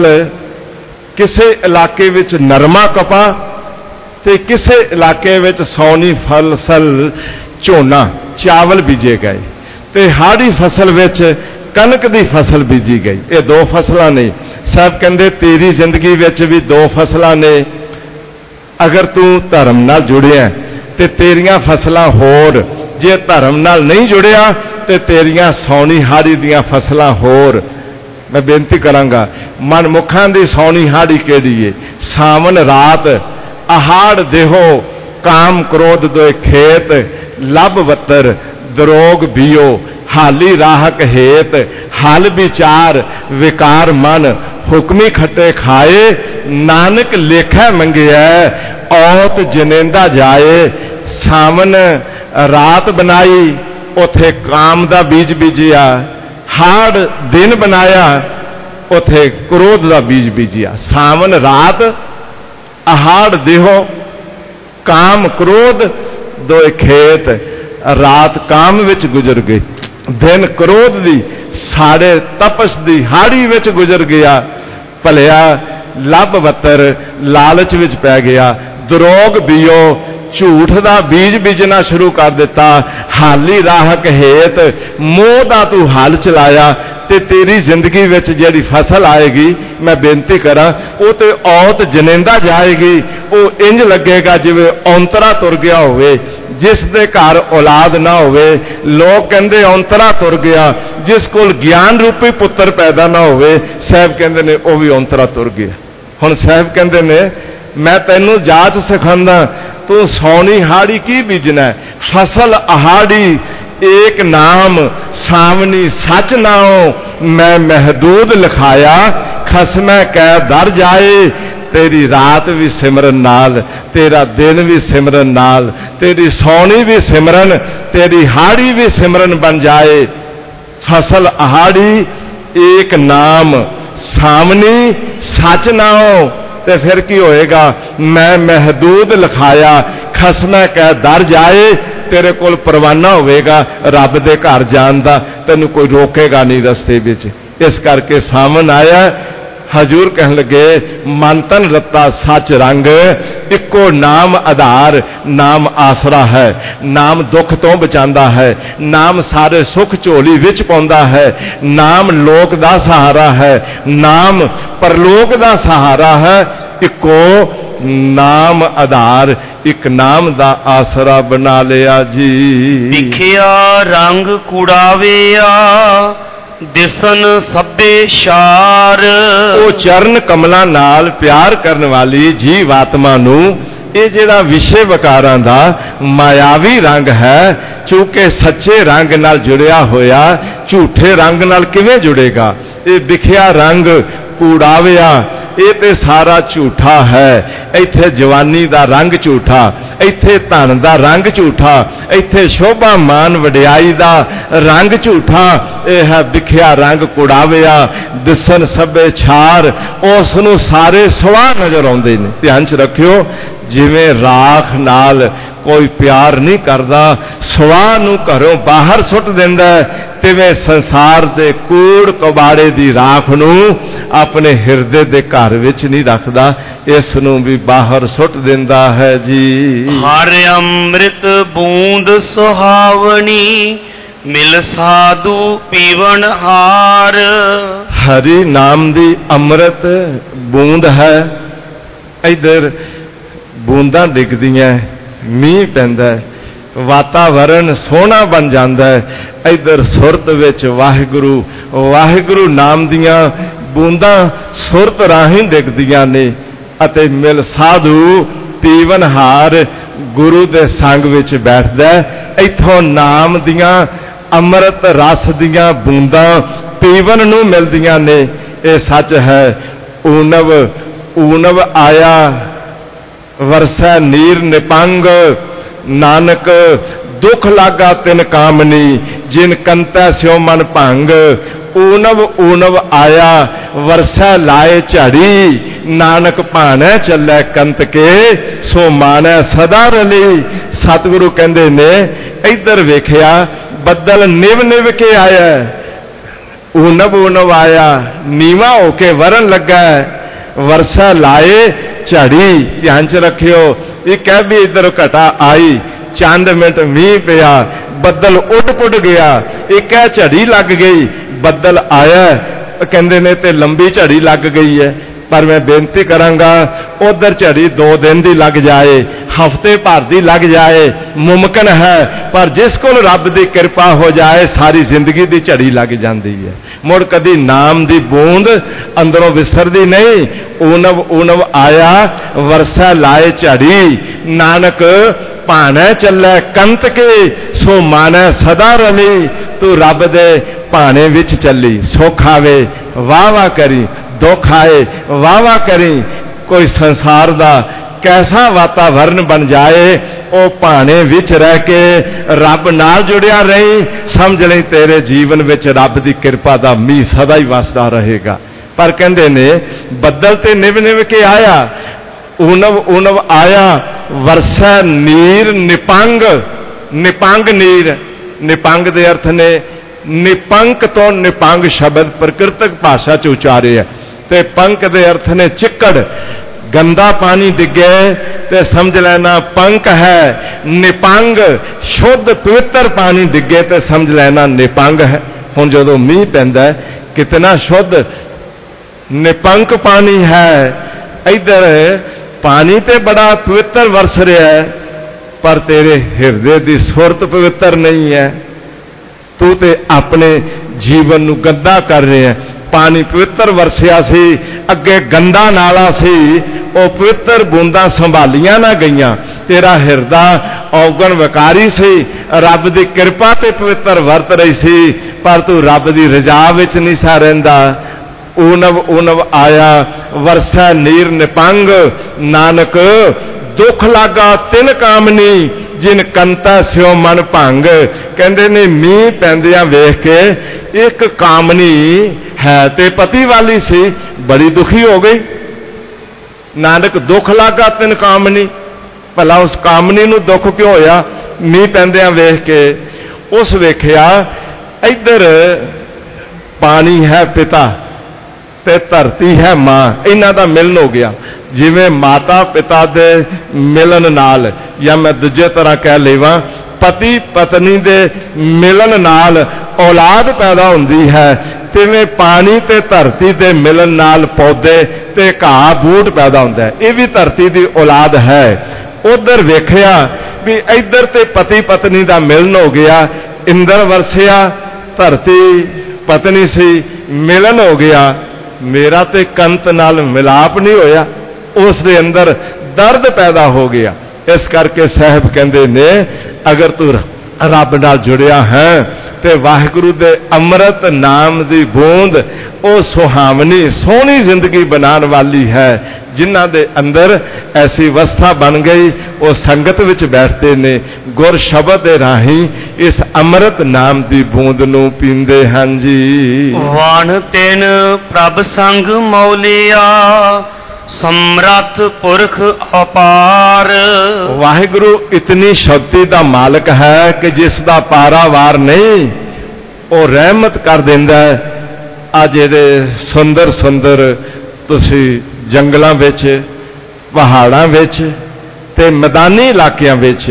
Speaker 2: किसे इलाके विच नरमा कपा, ते किसे इलाके विच सौनी फसल झोना चावल बीजे गए, ते हाड़ी फसल विच कनक दी फसल बीजी गई। ये दो फसलां ने। साहब कहंदे तेरी जिंदगी विच भी दो फसलां ने। अगर तू धर्म नाल जुड़िया ते तेरियां फसलां होर, जे धर्म नाल नहीं जुड़िया ते तेरियां सौनी हाड़ी दियां फसलां होर। मैं बेनती करांगा, मनमुखां दी सौनी हाड़ी केड़ी है? सावन रात आहाड़ देहो काम क्रोध दोए खेत, लब वतर दरोग बियो हाली राहक हेत, हल विचार विकार मन हुक्मी खट्टे खाए, नानक लेखा मंगिया औत जनेंदा जाए। सावन रात बनाई, उथे काम दा बीज बीजिया, हाड़ दिन बनाया, उथे क्रोध दा बीज बीजिया। सावन रात आहाड़ देहो काम क्रोध दोए खेत, रात काम विच गुजर गई, दिन क्रोध दी साड़े तपस दी हाड़ी विच गुजर गया। भलिया लब वतर लालच विच पै गया, दरोग बियो झूठ दा बीज बीजना शुरू कर दिता, हाली राहक हेत मोह दा तू हल चलाया, ते तेरी जिंदगी विच जिहड़ी फसल आएगी, मैं बेनती करा, वो तो औत जनेंदा जाएगी। वो इंज लगेगा जिवें औंतरा तुर गया होवे, जिस दे घर औलाद ना होवे। लोग कहंदे औंतरा तुर गया, जिस कोल ज्ञान रूपी पुत्र पैदा ना होवे, साहब कहंदे ने वो भी औंतरा तुर गया। हुण साहब कहंदे ने मैं तैनूं जाच सिखांदा, तू सौनी हाड़ी की बीजना है? फसल आहाड़ी एक नाम सावनी सच नाओ, मैं महदूद लिखाया खसमै कै दर जाए। तेरी रात भी सिमरन नाल, तेरा दिन भी सिमरन नाल, तेरी सौनी भी सिमरन, तेरी हाड़ी भी सिमरन बन जाए। फसल आहाड़ी एक नाम सावनी सच नाओ, ते फिर की होएगा? मैं महदूद लिखाया खसमै कै दर जाए। तेरे कोल परवाना होवेगा रब दे घर जान दा, तैनूं कोई रोकेगा नहीं रस्ते विच। इस करके सावन आया। हजूर कहन लगे मन तन रत्ता सच रंग इको नाम आधार, नाम आसरा है, नाम दुख तो बचांदा है, नाम सारे सुख झोली विच पाउंदा है, नाम लोक दा सहारा है, नाम परलोक दा सहारा है। इको नाम आधार, एक नाम दा आसरा बना लिया जी।
Speaker 1: दिखिया रंग कुड़ाविया दिसन सभे शार।
Speaker 2: वो चरण कमलों नाल प्यार करने वाली जीव आत्मा नू ये जिहड़ा विषय विकारां दा मायावी रंग है, चूंकि सच्चे रंग नाल जुड़िया होया झूठे रंग नाल किवें जुड़ेगा? ये दिखिया रंग कूड़ाविया, ये ते सारा झूठा है। इत्थे जवानी दा रंग झूठा, इत्थे धन दा रंग झूठा, इत्थे शोभा मान वडियाई दा रंग झूठा। यह है दिखिया रंग कुड़ाविया दिसन सभे छार, उसनूं सारे सवाह नजर आउंदे ने। ध्यान च रखियो, जिवें राख नाल कोई प्यार नहीं करता, सुआह नूं घरों बाहर सुट दिंदा, तिवें संसार दे कूड़ कबाड़े दी राख नूं अपने हिरदे दे घर विच नहीं रखदा, इस नूं भी बाहर सुट दिंदा है जी।
Speaker 1: हर अमृत बूंद सुहावनी मिल साधु पीवन हार।
Speaker 2: हरि नाम दी अमृत बूंद है, इधर बूंदा डिगदियां, मीह पैंदा, वातावरण सोहना बन जाता है, इधर सुरत विच वाहिगुरु वाहिगुरु नाम दियां बूंदा सुरत राही डिगदियां ने, अते मिल साधु पीवन हार गुरु दे संग विच बैठदा, इथों नाम दियां अमृत रस दियां बूंदा पीवन नूं मिलदियां ने। ये सच है। ऊनव ऊनव आया वरसै नीर निपंग, नानक दुख लागा तिन कामनी, जिन कंतै स्यो मन भंग। ऊनव ऊनव आया वरसै लाए झड़ी, नानक भाणै चलै कंत के, सो मानै सदा रली। सतगुरु कहंदे ने इधर वेखिया बदल निव निव के आया, ऊनव ऊनव आया नीवा होके वरन लगा, वरसा लाए झड़ी। ध्यान च रखियो, एक है भी इधर घटा आई, चंद मिनट मीह पिया, बदल उड पुड गया, एक है झड़ी लग गई, बदल आया कहंदे ने ते लंबी झड़ी लग गई है। पर मैं बेनती करांगा उधर झड़ी दो दिन की लग जाए, हफ्ते भर की लग जाए, मुमकिन है, पर जिस को रब की कृपा हो जाए सारी जिंदगी की झड़ी लग जाती है। मुड़ कदी नाम की बूंद अंदरों विसरदी नहीं। ऊनव ऊनव आया वरसा लाए झड़ी, नानक भाणै चलै कंत के, सो मानै सदा रली। तू रब दे भाणे विच चली, सुख आवे वाह वाह करी, दुख आए वाह वाह करी। कोई संसार दा कैसा वातावरण बन जाए, वो भाणे विच रह के रब नाल जुड़िया रही, समझ लई तेरे जीवन विच रब दी कृपा दा मीह सदा ही वसदा रहेगा। पर कहंदे ने बदल ते निव निव के आया, ऊनव ऊनव आया वरसै नीर निपंग। निपंग नीर, निपंग दे अर्थ ने निपंक तो निपंग शब्द प्रकृतक भाषा च उचारे है, ते पंक दे अर्थ ने चिक्कड़। गंदा पानी डिगे ते समझ लेना पंक है। निपंग शुद्ध पवित्र पानी डिगे ते समझ लेना निपंग है। हुण जदों मीह पैंदा है कितना शुद्ध निपंक पानी है, इधर पानी ते बड़ा पवित्र वरस रहा है, पर तेरे हिरदे की सुरत पवित्र नहीं है। तू ते अपने जीवन नूं गंदा कर रहे हैं। पानी पवित्र वरसिया सी, अगे गंदा नाला सी, वो पवित्र बूंदा संभालियां ना गईयां। तेरा हिरदा औगण विकारी सी, रब की कृपा ते पवित्र वरत रही सी, पर तू रब की रजा विच नहीं सा रहिंदा। ऊनव ऊनव आया वरसै नीर निपंग, नानक दुख लागा तिन कामनी, जिन कंता स्यो मन भंग। कहंदे ने मीह पैंदियां वेख के एक कामनी है ते पति वाली सी, बड़ी दुखी हो गई। नानक दुख लागा तिन कामनी, भला उस कामनी नूं दुख क्यों होया? मीह पैंदियां वेख के उस वेखिया इधर पानी है पिता ते धरती है मां, इन्हां दा मिलन हो गया। जिवें माता पिता दे मिलन नाल, या मैं दूजे तरह कह लेवां पति पत्नी दे मिलन नाल औलाद पैदा हुंदी है, तिवें पानी ते धरती दे मिलन नाल पौधे ते घाह बूट पैदा हुंदा है। ये भी धरती दी औलाद है। उधर वेखिया भी इधर ते पति पत्नी दा मिलन हो गया, इंद्र वरसिया, धरती पत्नी सी, मिलन हो गया। मेरा ते कंत नाल मिलाप नहीं होया, उस दे अंदर दर्द पैदा हो गया। इस करके साहब कहंदे ने अगर तू रब नाल जुड़िया है ते वाहिगुरु दे अमृत नाम दी बूंद ओ सुहावनी सोहनी जिंदगी बनाने वाली है। जिन्हां दे अंदर ऐसी अवस्था बन गई, वो संगत विच बैठते ने, गुर शब्द दे राही इस अमृत नाम दी बूंद नूं पींदे हन जी।
Speaker 1: वाण तिन प्रभ संग मौलिया, ਸਮਰੱਥ ਪੁਰਖ ਅਪਾਰ।
Speaker 2: ਵਾਹਿਗੁਰੂ ਇਤਨੀ ਸ਼ਕਤੀ ਦਾ ਮਾਲਕ ਹੈ ਕਿ ਜਿਸ ਦਾ ਪਾਰਾਵਾਰ ਨਹੀਂ, ਉਹ ਰਹਿਮਤ ਕਰ ਦਿੰਦਾ ਹੈ। ਅੱਜ ਇਹਦੇ ਸੁੰਦਰ ਸੁੰਦਰ ਤੁਸੀਂ ਜੰਗਲਾਂ ਵਿੱਚ, ਪਹਾੜਾਂ ਵਿੱਚ ਤੇ ਮੈਦਾਨੀ ਇਲਾਕਿਆਂ ਵਿੱਚ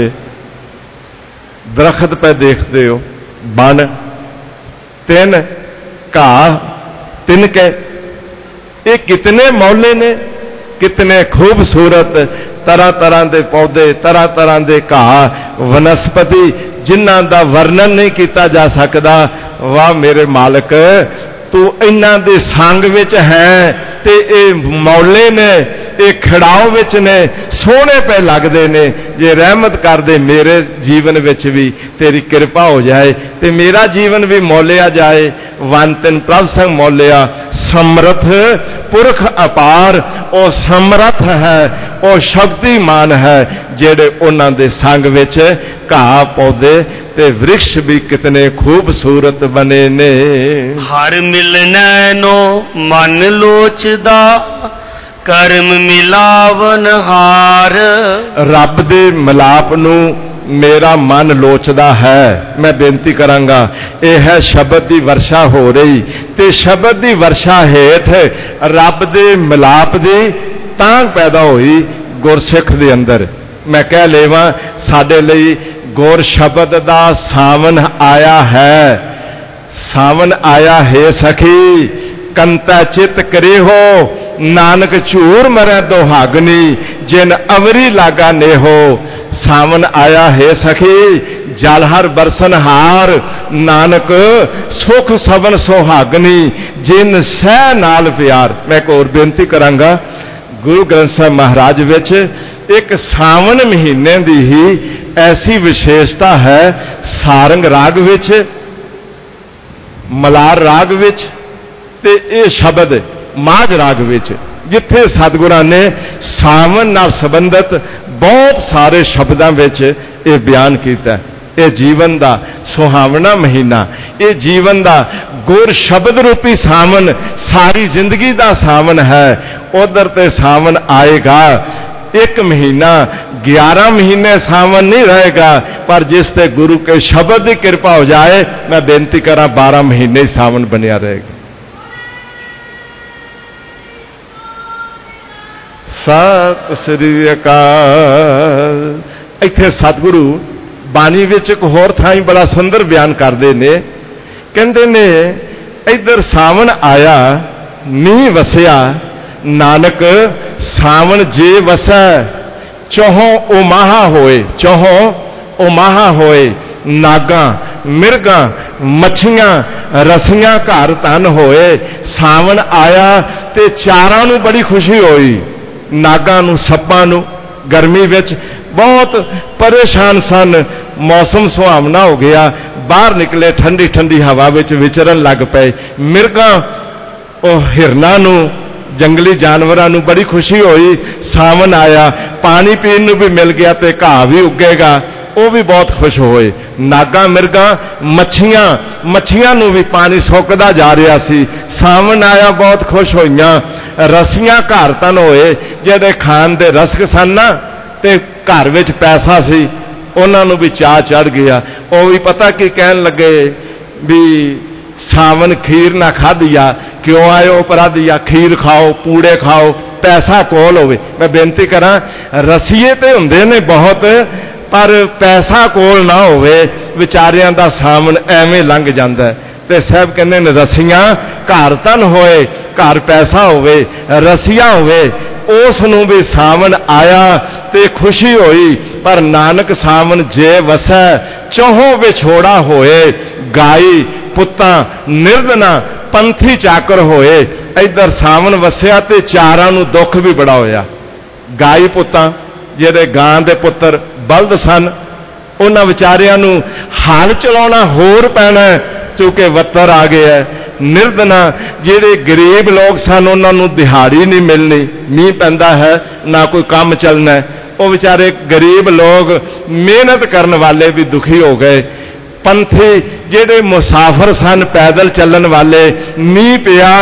Speaker 2: ਦਰਖਤ ਪੈ ਦੇਖਦੇ ਹੋ, ਬਣ, ਤਿੰਨ ਘਾਹ, ਤਿਨਕੇ, ਇਹ ਕਿਤਨੇ ਮੌਲੇ ਨੇ, ਕਿਤਨੇ ਖੂਬਸੂਰਤ, ਤਰ੍ਹਾਂ ਤਰ੍ਹਾਂ ਦੇ ਪੌਦੇ, ਤਰ੍ਹਾਂ ਤਰ੍ਹਾਂ ਦੇ ਘਾਹ, ਵਨਸਪਤੀ, ਜਿਨ੍ਹਾਂ ਦਾ ਵਰਣਨ ਨਹੀਂ ਕੀਤਾ ਜਾ ਸਕਦਾ। ਵਾਹ ਮੇਰੇ ਮਾਲਕ, ਤੂੰ ਇਹਨਾਂ ਦੇ ਸੰਗ ਵਿੱਚ ਹੈ ਤੇ ਇਹ ਮੌਲੇ ਨੇ, ਇਹ ਖਿੜਾਓ ਵਿੱਚ ਨੇ, ਸੋਹਣੇ ਪੈ ਲੱਗਦੇ ਨੇ। ਜੇ ਰਹਿਮਤ ਕਰਦੇ ਮੇਰੇ ਜੀਵਨ ਵਿੱਚ ਵੀ ਤੇਰੀ ਕਿਰਪਾ ਹੋ ਜਾਏ ਤੇ ਮੇਰਾ ਜੀਵਨ ਵੀ ਮੌਲਿਆ ਜਾਏ। ਵਨ ਤਿੰਨ ਪ੍ਰਭ ਸੰਗ ਮੌਲਿਆ, ਸਮਰੱਥ ਪੁਰਖ ਅਪਾਰ। ਉਹ ਸਮਰੱਥ ਹੈ, ਉਹ ਸ਼ਕਤੀਮਾਨ ਹੈ, ਜਿਹੜੇ ਉਹਨਾਂ ਦੇ ਸੰਗ ਵਿੱਚ ਘਾਹ ਪੌਦੇ ਤੇ ਵ੍ਰਿਕਸ਼ ਵੀ ਕਿਤਨੇ ਖੂਬਸੂਰਤ ਬਣੇ ਨੇ।
Speaker 1: ਹਰ ਮਿਲਨੈ ਨੋ ਮਨ ਲੋਚਦਾ, ਕਰਮ ਮਿਲਾਵਨ ਹਾਰ।
Speaker 2: ਰੱਬ ਦੇ ਮਿਲਾਪ ਨੂੰ ਮੇਰਾ ਮਨ ਲੋਚਦਾ ਹੈ। ਮੈਂ ਬੇਨਤੀ ਕਰਾਂਗਾ, ਇਹ ਹੈ ਸ਼ਬਦ ਦੀ ਵਰਸ਼ਾ ਹੋ ਰਹੀ ਤੇ ਸ਼ਬਦ ਦੀ ਵਰਸ਼ਾ ਹੇਠ ਰੱਬ ਦੇ ਮਿਲਾਪ ਦੀ ਤਾਂਘ ਪੈਦਾ ਹੋਈ ਗੁਰਸਿੱਖ ਦੇ ਅੰਦਰ। ਮੈਂ ਕਹਿ ਲੇਵਾਂ, ਸਾਡੇ ਲਈ ਗੁਰ ਸ਼ਬਦ ਦਾ ਸਾਵਨ ਆਇਆ ਹੈ। ਸਾਵਨ ਆਇਆ ਹੈ ਸਖੀ, ਕੰਤਾ ਚਿਤ ਕਰੇ ਹੋ, ਨਾਨਕ ਝੂਰ ਮਰੈ ਦੁਹਾਗਨੀ, ਜਿਨ ਅਵਰੀ ਲਾਗਾ ਨੇਹੋ। ਸਾਵਨ ਆਇਆ ਹੈ ਸਖੀ, ਜਲ ਹਰ ਬਰਸਨ ਹਾਰ, ਨਾਨਕ ਸੁਖ ਸਵਨ ਸੁਹਾਗਨੀ, ਜਿਨ ਸਹਿ ਨਾਲ ਪਿਆਰ। ਮੈਂ ਇੱਕ ਹੋਰ ਬੇਨਤੀ ਕਰਾਂਗਾ, ਗੁਰੂ ਗ੍ਰੰਥ ਸਾਹਿਬ ਮਹਾਰਾਜ ਵਿੱਚ ਇੱਕ ਸਾਵਨ ਮਹੀਨੇ ਦੀ ਹੀ ਐਸੀ ਵਿਸ਼ੇਸ਼ਤਾ ਹੈ। ਸਾਰੰਗ ਰਾਗ ਵਿੱਚ, ਮਲਾਰ ਰਾਗ ਵਿੱਚ ਤੇ ਇਹ ਸ਼ਬਦ ਮਾਝ ਰਾਗ ਵਿੱਚ, ਜਿੱਥੇ ਸਤਿਗੁਰਾਂ ਨੇ ਸਾਵਨ ਨਾਲ ਸੰਬੰਧਿਤ ਬਹੁਤ ਸਾਰੇ ਸ਼ਬਦਾਂ ਵਿੱਚ ਇਹ ਬਿਆਨ ਕੀਤਾ। ਇਹ ਜੀਵਨ ਦਾ ਸੁਹਾਵਣਾ ਮਹੀਨਾ, ਇਹ ਜੀਵਨ ਦਾ ਗੁਰ ਸ਼ਬਦ ਰੂਪੀ ਸਾਵਨ, ਸਾਰੀ ਜ਼ਿੰਦਗੀ ਦਾ ਸਾਵਨ ਹੈ। ਉਧਰ ਤੇ ਸਾਵਨ ਆਏਗਾ ਇੱਕ ਮਹੀਨਾ, ਗਿਆਰਾਂ ਮਹੀਨੇ ਸਾਵਨ ਨਹੀਂ ਰਹੇਗਾ, ਪਰ ਜਿਸ ਤੇ ਗੁਰੂ ਕੇ ਸ਼ਬਦ ਦੀ ਕਿਰਪਾ ਹੋ ਜਾਏ, ਮੈਂ ਬੇਨਤੀ ਕਰਾਂ ਬਾਰਾਂ ਮਹੀਨੇ ਸਾਵਨ ਬਣਿਆ ਰਹੇਗਾ। ਸਤਿ ਸ੍ਰੀ ਅਕਾਲ। ਇੱਥੇ ਸਤਿਗੁਰੂ ਬਾਣੀ ਵਿੱਚ ਇੱਕ ਹੋਰ ਥਾਂ ਬੜਾ ਸੁੰਦਰ ਬਿਆਨ ਕਰਦੇ ਨੇ। ਕਹਿੰਦੇ ਨੇ, ਇੱਧਰ ਸਾਵਨ ਆਇਆ, ਮੀਂਹ ਵਸਿਆ, ਨਾਨਕ ਸਾਵਨ ਜੇ ਵਸੈ, ਚੌਹੋਂ ਉਮਾਹਾ ਹੋਏ, ਚੌਹੋਂ ਉਮਾਹਾ ਹੋਏ, ਨਾਗਾਂ, ਮਿਰਗਾਂ, ਮੱਛੀਆਂ, ਰਸੀਆਂ ਘਰ ਧਨ ਹੋਏ। ਸਾਵਨ ਆਇਆ ਤੇ ਚਾਰਾਂ ਨੂੰ ਬੜੀ ਖੁਸ਼ੀ ਹੋਈ। ਨਾਗਾਂ ਨੂੰ, ਸੱਪਾਂ ਨੂੰ ਗਰਮੀ ਵਿੱਚ ਬਹੁਤ ਪਰੇਸ਼ਾਨ ਸਨ। ਮੌਸਮ ਸੁਹਾਵਣਾ ਹੋ ਗਿਆ, ਬਾਹਰ ਨਿਕਲੇ, ਠੰਡੀ ਠੰਡੀ ਹਵਾ ਵਿੱਚ ਵਿਚਰਨ ਲੱਗ ਪਏ। ਮਿਰਗਾਂ, ਉਹ ਹਿਰਨਾਂ ਨੂੰ, ਜੰਗਲੀ ਜਾਨਵਰਾਂ ਨੂੰ ਬੜੀ ਖੁਸ਼ੀ ਹੋਈ। ਸਾਵਨ ਆਇਆ, ਪਾਣੀ ਪੀਣ ਨੂੰ ਵੀ ਮਿਲ ਗਿਆ ਤੇ ਘਾਹ ਵੀ ਉੱਗੇਗਾ, ਉਹ ਵੀ ਬਹੁਤ ਖੁਸ਼ ਹੋਏ। ਨਾਗਾਂ, ਮਿਰਗਾਂ, ਮੱਛੀਆਂ, ਮੱਛੀਆਂ ਨੂੰ ਵੀ ਪਾਣੀ ਸੁੱਕਦਾ ਜਾ ਰਿਹਾ ਸੀ। ਸਾਵਨ ਆਇਆ, ਬਹੁਤ ਖੁਸ਼ ਹੋਈਆਂ। ਰਸੀਆਂ ਘਰ ਧਨ ਹੋਏ, ਜਿਹੜੇ ਖਾਣ ਦੇ ਰਸਕ ਸਨ ਨਾ ਤੇ ਘਰ ਵਿੱਚ ਪੈਸਾ ਸੀ, ਉਹਨਾਂ ਨੂੰ ਵੀ ਚਾਅ ਚੜ੍ਹ ਗਿਆ। ਉਹ ਵੀ ਪਤਾ ਕੀ ਕਹਿਣ ਲੱਗੇ ਵੀ ਸਾਵਨ ਖੀਰ ਨਾ ਖਾਧੀਆ, ਕਿਉਂ ਆਇਓ ਪਰਾਧੀਆ, ਖੀਰ ਖਾਓ, ਪੂੜੇ ਖਾਓ, ਪੈਸਾ ਕੋਲ ਹੋਵੇ। ਮੈਂ ਬੇਨਤੀ ਕਰਾਂ, ਰਸੀਏ ਤੇ ਹੁੰਦੇ ਨੇ ਬਹੁਤ, ਪਰ ਪੈਸਾ ਕੋਲ ਨਾ ਹੋਵੇ, ਵਿਚਾਰਿਆਂ ਦਾ ਸਾਵਨ ਐਵੇਂ ਲੰਘ ਜਾਂਦਾ। ਤੇ ਸਾਹਿਬ ਕਹਿੰਦੇ ਨੇ, ਰਸੀਆਂ ਘਰ ਧਨ ਹੋਏ, ਘਰ ਪੈਸਾ ਹੋਵੇ, ਰਸੀਆ ਹੋਵੇ, ਉਸ ਨੂੰ ਵੀ ਸਾਵਨ ਆਇਆ ਤੇ ਖੁਸ਼ੀ ਹੋਈ। ਪਰ ਨਾਨਕ ਸਾਵਨ ਜੇ ਵਸੈ, ਚੌਹੋਂ ਵਿਛੋੜਾ ਹੋਏ, ਗਾਈ ਪੁੱਤਾਂ ਨਿਰਦਨਾ, ਪੰਥੀ ਚਾਕਰ ਹੋਏ। ਇੱਧਰ ਸਾਵਨ ਵਸਿਆ ਤੇ ਚਾਰਾਂ ਨੂੰ ਦੁੱਖ ਵੀ ਬੜਾ ਹੋਇਆ। ਗਾਈ ਪੁੱਤਾਂ, ਜਿਹੜੇ ਗਾਂ ਦੇ ਪੁੱਤਰ ਬਲਦ ਸਨ, ਉਹਨਾਂ ਵਿਚਾਰਿਆਂ ਨੂੰ ਹਾਲ ਚਲਾਉਣਾ ਹੋਰ ਪੈਣਾ, ਕਿਉਂਕਿ ਵੱਤਰ ਆ ਗਿਆ। ਨਿਰਦਨਾ, ਜਿਹੜੇ ਗਰੀਬ ਲੋਕ ਸਨ, ਉਹਨਾਂ ਨੂੰ ਦਿਹਾੜੀ ਨਹੀਂ ਮਿਲਣੀ, ਮੀਂਹ ਪੈਂਦਾ ਹੈ, ਨਾ ਕੋਈ ਕੰਮ ਚੱਲਣਾ, ਉਹ ਵਿਚਾਰੇ ਗਰੀਬ ਲੋਕ, ਮਿਹਨਤ ਕਰਨ ਵਾਲੇ ਵੀ ਦੁਖੀ ਹੋ ਗਏ। ਪੰਥੀ, ਜਿਹੜੇ ਮੁਸਾਫਰ ਸਨ, ਪੈਦਲ ਚੱਲਣ ਵਾਲੇ, ਮੀਂਹ ਪਿਆ,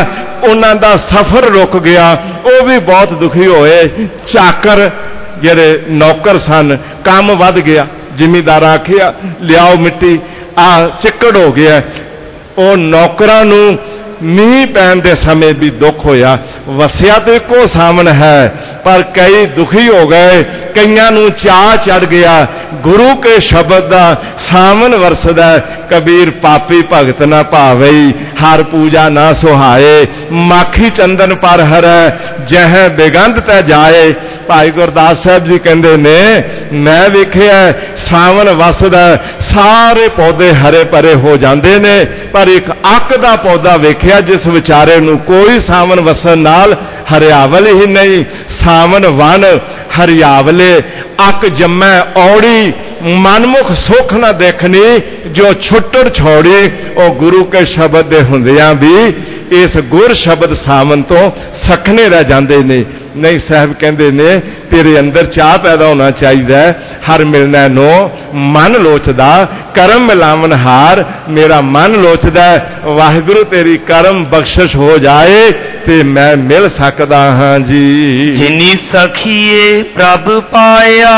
Speaker 2: ਉਹਨਾਂ ਦਾ ਸਫ਼ਰ ਰੁਕ ਗਿਆ, ਉਹ ਵੀ ਬਹੁਤ ਦੁਖੀ ਹੋਏ। ਚਾਕਰ ਜਿਹੜੇ ਨੌਕਰ ਸਨ, ਕੰਮ ਵੱਧ ਗਿਆ। ਜ਼ਿਮੀਂਦਾਰ ਆਖਿਆ ਲਿਆਓ ਮਿੱਟੀ, ਆ ਚਿੱਕੜ ਹੋ ਗਿਆ। ਉਹ ਨੌਕਰਾਂ ਨੂੰ ਮੀਂਹ ਪੈਣ ਦੇ ਸਮੇਂ ਵੀ ਦੁੱਖ ਹੋਇਆ। ਵਸਿਆ ਤੇ ਇੱਕੋ ਸਾਵਣ ਹੈ, ਪਰ ਕਈ ਦੁਖੀ ਹੋ ਗਏ, ਕਈਆਂ ਨੂੰ ਚਾਅ ਚੜ ਗਿਆ ਗੁਰੂ ਕੇ ਸ਼ਬਦ ਦਾ। ਸਾਵਣ ਵਰਸਦਾ ਕਬੀਰ ਪਾਪੀ ਭਗਤ ਨਾ ਭਾਵਈ, ਹਰ ਪੂਜਾ ਨਾ ਸੁਹਾਏ, ਮਾਖੀ ਚੰਦਨ ਪਰ ਹਰੈ, ਜਹ ਬੇਗੰਧ ਤੈ ਜਾਏ। ਭਾਈ ਗੁਰਦਾਸ ਸਾਹਿਬ ਜੀ ਕਹਿੰਦੇ ਨੇ, ਮੈਂ ਵੇਖਿਆ ਸਾਵਣ ਵਸਦਾ ਸਾਰੇ ਪੌਦੇ ਹਰੇ ਭਰੇ ਹੋ ਜਾਂਦੇ ਨੇ, ਪਰ ਇੱਕ ਅੱਕ ਦਾ ਪੌਦਾ ਵੇਖਿਆ ਜਿਸ ਵਿਚਾਰੇ ਨੂੰ ਕੋਈ ਸਾਵਣ ਵਸਣ ਨਾਲ ਹਰਿਆਵਲ ਹੀ ਨਹੀਂ। ਸਾਵਣ ਵਨ ਹਰਿਆਵਲੇ, ਅੱਕ ਜੰਮੈ ਔੜੀ, ਮਨਮੁਖ ਸੁਖ ਨਾ ਦੇਖਣੀ, ਜੋ ਛੁੱਟੜ ਛੋੜੀ। ਉਹ ਗੁਰੂ ਕੇ ਸ਼ਬਦ ਦੇ ਹੁੰਦਿਆਂ ਵੀ ਇਸ ਗੁਰ ਸ਼ਬਦ ਸਾਵਣ ਤੋਂ ਸਖਣੇ ਰਹਿ ਜਾਂਦੇ ਨੇ। ਨਹੀਂ ਸਾਹਿਬ ਕਹਿੰਦੇ ਨੇ, ਤੇਰੇ ਅੰਦਰ ਚਾਹ ਪੈਦਾ ਹੋਣਾ ਚਾਹੀਦਾ। ਹਰ ਮਿਲਣਾ ਨੋ ਮਨ ਲੋਚਦਾ, ਕਰਮ ਮਿਲਾਵਨ ਹਾਰ, ਮੇਰਾ ਮਨ ਲੋਚਦਾ ਵਾਹਿਗੁਰੂ ਤੇਰੀ ਕਰਮ ਬਖਸ਼ਿਸ਼ ਹੋ ਜਾਏ ਤੇ ਮੈਂ ਮਿਲ ਸਕਦਾ ਹਾਂ ਜੀ।
Speaker 1: ਜਿਨੀ ਸਖੀਏ ਪ੍ਰਭ ਪਾਇਆ,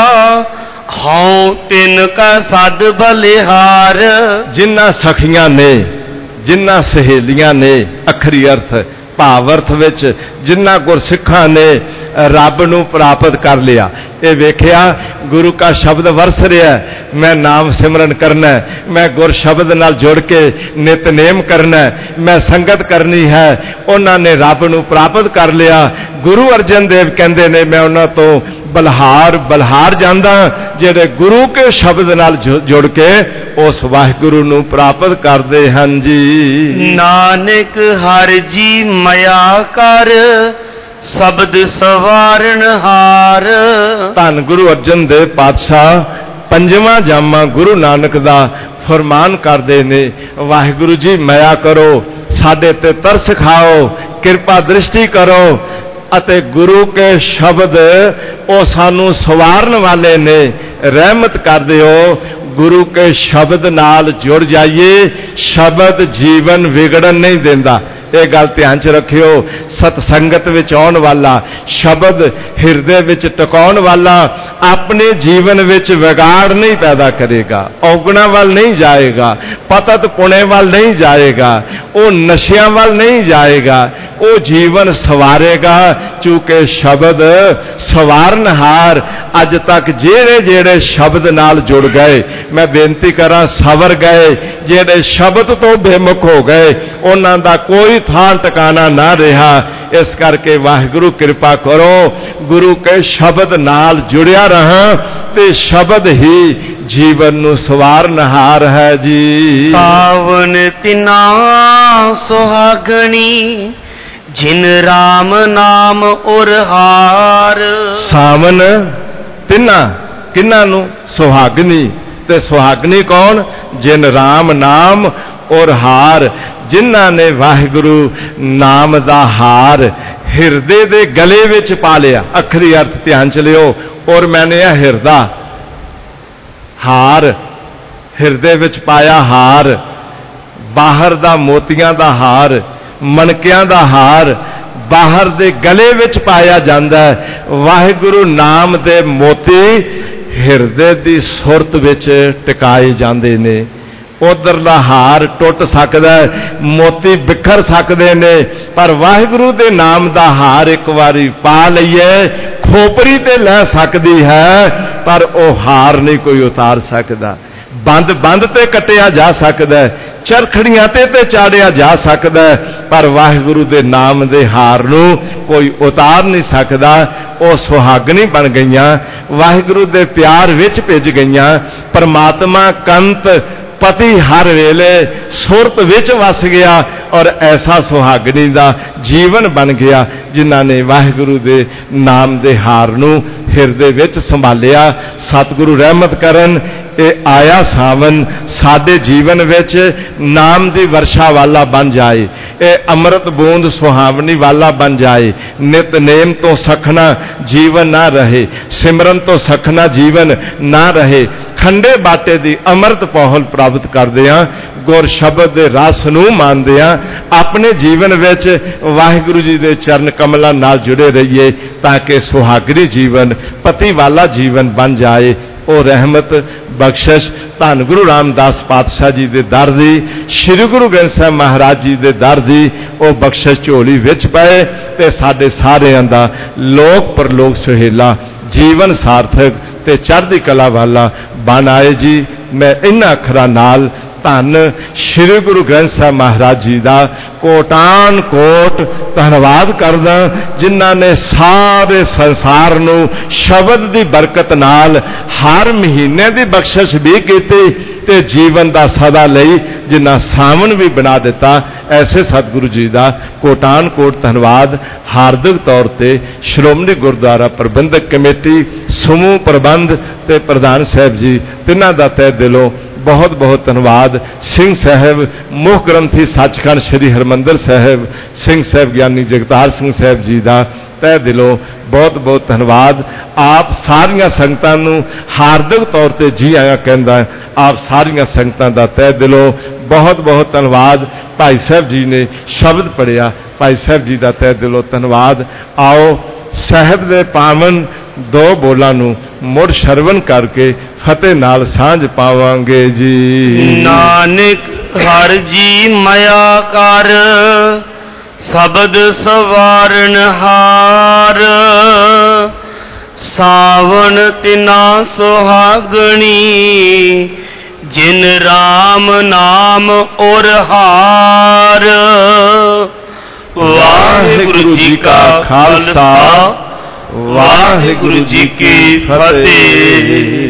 Speaker 1: ਹਉ ਤਿਨ ਕਾ ਸਦ ਬਲਿਹਾਰ।
Speaker 2: ਜਿਨ੍ਹਾਂ ਸਖੀਆਂ ਨੇ, ਜਿਨ੍ਹਾਂ ਸਹੇਲੀਆਂ ਨੇ, ਅਖਰੀ ਅਰਥ ਭਾਵ ਅਰਥ ਵਿੱਚ ਜਿਨ੍ਹਾਂ ਗੁਰਸਿੱਖਾਂ ਨੇ ਰੱਬ ਨੂੰ ਪ੍ਰਾਪਤ ਕਰ ਲਿਆ। ਇਹ ਵੇਖਿਆ ਗੁਰੂ ਕਾ ਸ਼ਬਦ ਵਰਸ ਰਿਹਾ, ਮੈਂ ਨਾਮ ਸਿਮਰਨ ਕਰਨਾ, ਮੈਂ ਗੁਰ ਸ਼ਬਦ ਨਾਲ ਜੁੜ ਕੇ ਨਿਤਨੇਮ ਕਰਨਾ, ਮੈਂ ਸੰਗਤ ਕਰਨੀ ਹੈ। ਉਹਨਾਂ ਨੇ ਰੱਬ ਨੂੰ ਪ੍ਰਾਪਤ ਕਰ ਲਿਆ। ਗੁਰੂ ਅਰਜਨ ਦੇਵ ਕਹਿੰਦੇ ਨੇ, ਮੈਂ ਉਹਨਾਂ ਤੋਂ ਬਲਹਾਰ ਬਲਹਾਰ ਜਾਂਦਾ ਜਿਹੜੇ ਗੁਰੂ ਕੇ ਸ਼ਬਦ ਨਾਲ ਜੁੜ ਕੇ ਉਸ ਵਾਹਿਗੁਰੂ ਨੂੰ ਪ੍ਰਾਪਤ ਕਰਦੇ ਹਨ ਜੀ।
Speaker 1: ਨਾਨਕ ਹਰ ਜੀ ਮਇਆ ਕਰ, ਸ਼ਬਦ ਸਵਾਰਨ ਹਾਰ।
Speaker 2: ਧੰਨ ਗੁਰੂ ਅਰਜਨ ਦੇਵ ਪਾਤਸ਼ਾਹ ਪੰਜਵਾਂ ਜਾਮਾ ਗੁਰੂ ਨਾਨਕ ਦਾ ਫਰਮਾਨ ਕਰਦੇ ਨੇ, ਵਾਹਿਗੁਰੂ ਜੀ ਮਇਆ ਕਰੋ, ਸਾਡੇ ਤੇ ਤਰਸ ਖਾਓ, ਕਿਰਪਾ ਦ੍ਰਿਸ਼ਟੀ ਕਰੋ। ਅਤੇ ਗੁਰੂ ਕੇ ਸ਼ਬਦ ਉਹ ਸਾਨੂੰ ਸਵਾਰਨ ਵਾਲੇ ਨੇ, ਰਹਿਮਤ ਕਰ ਦਿਓ। ਗੁਰੂ ਕੇ ਸ਼ਬਦ ਨਾਲ ਜੁੜ ਜਾਈਏ। ਸ਼ਬਦ ਜੀਵਨ ਵਿਗੜਨ ਨਹੀਂ ਦਿੰਦਾ, ਇਹ ਗੱਲ ਧਿਆਨ ਚ ਰੱਖਿਓ। ਸਤ ਸੰਗਤ ਵਿੱਚ ਆਉਣ ਵਾਲਾ, ਸ਼ਬਦ ਹਿਰਦੇ ਵਿੱਚ ਟਿਕਾਉਣ ਵਾਲਾ ਆਪਣੇ ਜੀਵਨ ਵਿੱਚ ਵਿਗਾੜ ਨਹੀਂ ਪੈਦਾ ਕਰੇਗਾ, ਔਗਣਾ ਵੱਲ ਨਹੀਂ ਜਾਏਗਾ, ਪਤਤ ਪੁਣੇ ਵੱਲ ਨਹੀਂ ਜਾਏਗਾ, ਉਹ ਨਸ਼ਿਆਂ ਵੱਲ ਨਹੀਂ ਜਾਏਗਾ, ਉਹ ਜੀਵਨ ਸਵਾਰੇਗਾ। ਚੂੰਕਿ ਸ਼ਬਦ ਸਵਾਰਨਹਾਰ। ਅੱਜ ਤੱਕ ਜਿਹੜੇ ਜਿਹੜੇ ਸ਼ਬਦ ਨਾਲ ਜੁੜ ਗਏ, ਮੈਂ ਬੇਨਤੀ ਕਰਾਂ ਸਵਰ ਗਏ, ਜਿਹੜੇ ਸ਼ਬਦ ਤੋਂ ਬੇਮੁਖ ਹੋ ਗਏ ਉਹਨਾਂ ਦਾ ਕੋਈ ਥਾਂ ਟਿਕਾਣਾ ਨਾ ਰਿਹਾ। ਇਸ ਕਰਕੇ ਵਾਹਿਗੁਰੂ ਕਿਰਪਾ ਕਰੋ, ਗੁਰੂ ਕੇ ਸ਼ਬਦ ਨਾਲ ਜੁੜਿਆ ਰਹਾਂ ਤੇ ਸ਼ਬਦ ਹੀ ਜੀਵਨ ਨੂੰ ਸਵਾਰਨਹਾਰ ਹੈ ਜੀ।
Speaker 1: ਸਾਵਨ ਤਿਨਾ ਸੁਹਾਗਣੀ, ਜਿਨ ਰਾਮ ਨਾਮ ਉਰ ਹਾਰ।
Speaker 2: ਸਾਵਨ ਤਿੰਨਾ ਕਿੰਨਾਂ ਨੂੰ? ਸੁਹਾਗਣੀ। ਤੇ ਸੁਹਾਗਣੀ ਕੌਣ? ਜਿਨ ਰਾਮ ਨਾਮ ਔਰ ਹਾਰ, ਜਿਨ੍ਹਾਂ ਨੇ ਵਾਹਿਗੁਰੂ ਨਾਮ ਦਾ ਹਾਰ ਹਿਰਦੇ ਦੇ ਗਲੇ ਵਿੱਚ ਪਾ ਲਿਆ। ਅਖਰੀ ਅਰਥ ਧਿਆਨ ਚ ਲਿਓ। ਔਰ ਮੈਨੇ ਇਹ ਹਿਰਦਾ ਹਾਰ, ਹਿਰਦੇ ਵਿੱਚ ਪਾਇਆ ਹਾਰ, ਬਾਹਰ ਦਾ ਮੋਤੀਆਂ ਦਾ ਹਾਰ, ਮਣਕਿਆਂ ਦਾ ਹਾਰ ਬਾਹਰ ਦੇ ਗਲੇ ਵਿੱਚ ਪਾਇਆ ਜਾਂਦਾ ਹੈ। ਵਾਹਿਗੁਰੂ ਨਾਮ ਦੇ ਮੋਤੀ ਹਿਰਦੇ ਦੀ ਸੁਰਤ ਵਿੱਚ ਟਿਕਾਏ ਜਾਂਦੇ ਨੇ। ਉਧਰਲਾ ਹਾਰ ਟੁੱਟ ਸਕਦਾ, ਮੋਤੀ ਬਿਖਰ ਸਕਦੇ ਨੇ, ਪਰ ਵਾਹਿਗੁਰੂ ਦੇ ਨਾਮ ਦਾ ਹਾਰ ਇੱਕ ਵਾਰੀ ਪਾ ਲਈਏ, ਖੋਪਰੀ ਤੇ ਲੈ ਸਕਦੀ ਹੈ, ਪਰ ਉਹ ਹਾਰ ਨਹੀਂ ਕੋਈ ਉਤਾਰ ਸਕਦਾ। ਬੰਦ ਬੰਦ ਤੇ ਕੱਟਿਆ ਜਾ ਸਕਦਾ, ਚਰਖੜੀਆਂ ਤੇ ਤੇ ਚਾੜਿਆ ਜਾ ਸਕਦਾ, ਪਰ ਵਾਹਿਗੁਰੂ ਦੇ ਨਾਮ ਦੇ ਹਾਰ ਨੂੰ ਕੋਈ ਉਤਾਰ ਨਹੀਂ ਸਕਦਾ। ਉਹ ਸੁਹਾਗਣੀ ਬਣ ਗਈਆਂ, ਵਾਹਿਗੁਰੂ ਦੇ ਪਿਆਰ ਵਿੱਚ ਭਿੱਜ ਗਈਆਂ। ਪਰਮਾਤਮਾ ਕੰਤ ਪਤੀ ਹਰ ਵੇਲੇ ਸੁਰਤ ਵਿੱਚ ਵਸ ਗਿਆ ਔਰ ਐਸਾ ਸੁਹਾਗਣੀ ਦਾ ਜੀਵਨ ਬਣ ਗਿਆ ਜਿਨ੍ਹਾਂ ਨੇ ਵਾਹਿਗੁਰੂ ਦੇ ਨਾਮ ਦੇ ਹਾਰ ਨੂੰ ਹਿਰਦੇ ਵਿੱਚ ਸੰਭਾਲਿਆ। ਸਤਿਗੁਰੂ ਰਹਿਮਤ ਕਰਨ, ਇਹ ਆਇਆ ਸਾਵਨ ਸਾਡੇ ਜੀਵਨ ਵਿੱਚ ਨਾਮ ਦੀ ਵਰਸ਼ਾ ਵਾਲਾ ਬਣ ਜਾਏ, ਇਹ ਅੰਮ੍ਰਿਤ ਬੂੰਦ ਸੁਹਾਵਣੀ ਵਾਲਾ ਬਣ ਜਾਏ। ਨਿਤਨੇਮ ਤੋਂ ਸਖਣਾ ਜੀਵਨ ਨਾ ਰਹੇ, ਸਿਮਰਨ ਤੋਂ ਸਖਣਾ ਜੀਵਨ ਨਾ ਰਹੇ। खंडे बाटे दी अमृत पौहल प्राप्त करते हैं, गुर शब्द दे रस नूं मानते हैं, अपने जीवन विच वाहिगुरू जी दे चरण कमलों नाल जुड़े रहिए ताकि सुहागरी जीवन पति वाला जीवन बन जाए। वो रहमत बख्शिश धन गुरु रामदास पातशाह जी दे दर दी, श्री गुरु ग्रंथ साहिब महाराज जी दे दर दी वो बख्शिश झोली विच पए ते साडे सारिआं दा लोक परलोक सुहेला जीवन सार्थक ते चढ़दी कला वाला बन आए जी। मैं इन्हां अखरां नाल धन श्री गुरु ग्रंथ साहिब महाराज जी का कोटान कोट धन्यवाद करदा, जिन्हां ने सारे संसार नूं शब्द की बरकत नाल हर महीने की बख्शिश भी की ते जीवन का सदा लई जिन्हां सावन भी बना दिता। ऐसे सतगुरु जी का कोटान कोट धन्यवाद हार्दिक तौर पर श्रोमणी गुरुद्वारा प्रबंधक कमेटी, समूह प्रबंध ते प्रधान साहब जी तिन्हां दा तहे दिलों बहुत बहुत धन्यवाद। सिंह साहब मुख ग्रंथी सचखंड श्री हरमंदर साहब सिंह साहब ज्ञानी जगतार सिंह साहब जी का तह दिलों बहुत बहुत धन्यवाद। आप सारिया संगतां नूं हार्दिक तौर पर जी आया कहंदा, आप सारिया संगतां दा तह दिलों बहुत बहुत धन्यवाद। भाई साहब जी ने शब्द पढ़िया, भाई साहब जी का तह दिलों धन्यवाद। आओ साहब दे पावन दो बोलों नूं मुड़ श्रवण करके फतेह नाल सांझ पावांगे जी।
Speaker 1: नानक हर जी मया कर शब्द सवारण हार, सावन तिना सुहागणी जिन राम नाम और हार। वाहिगुरु जी का खालसा, वाहिगुरु जी की फतेह।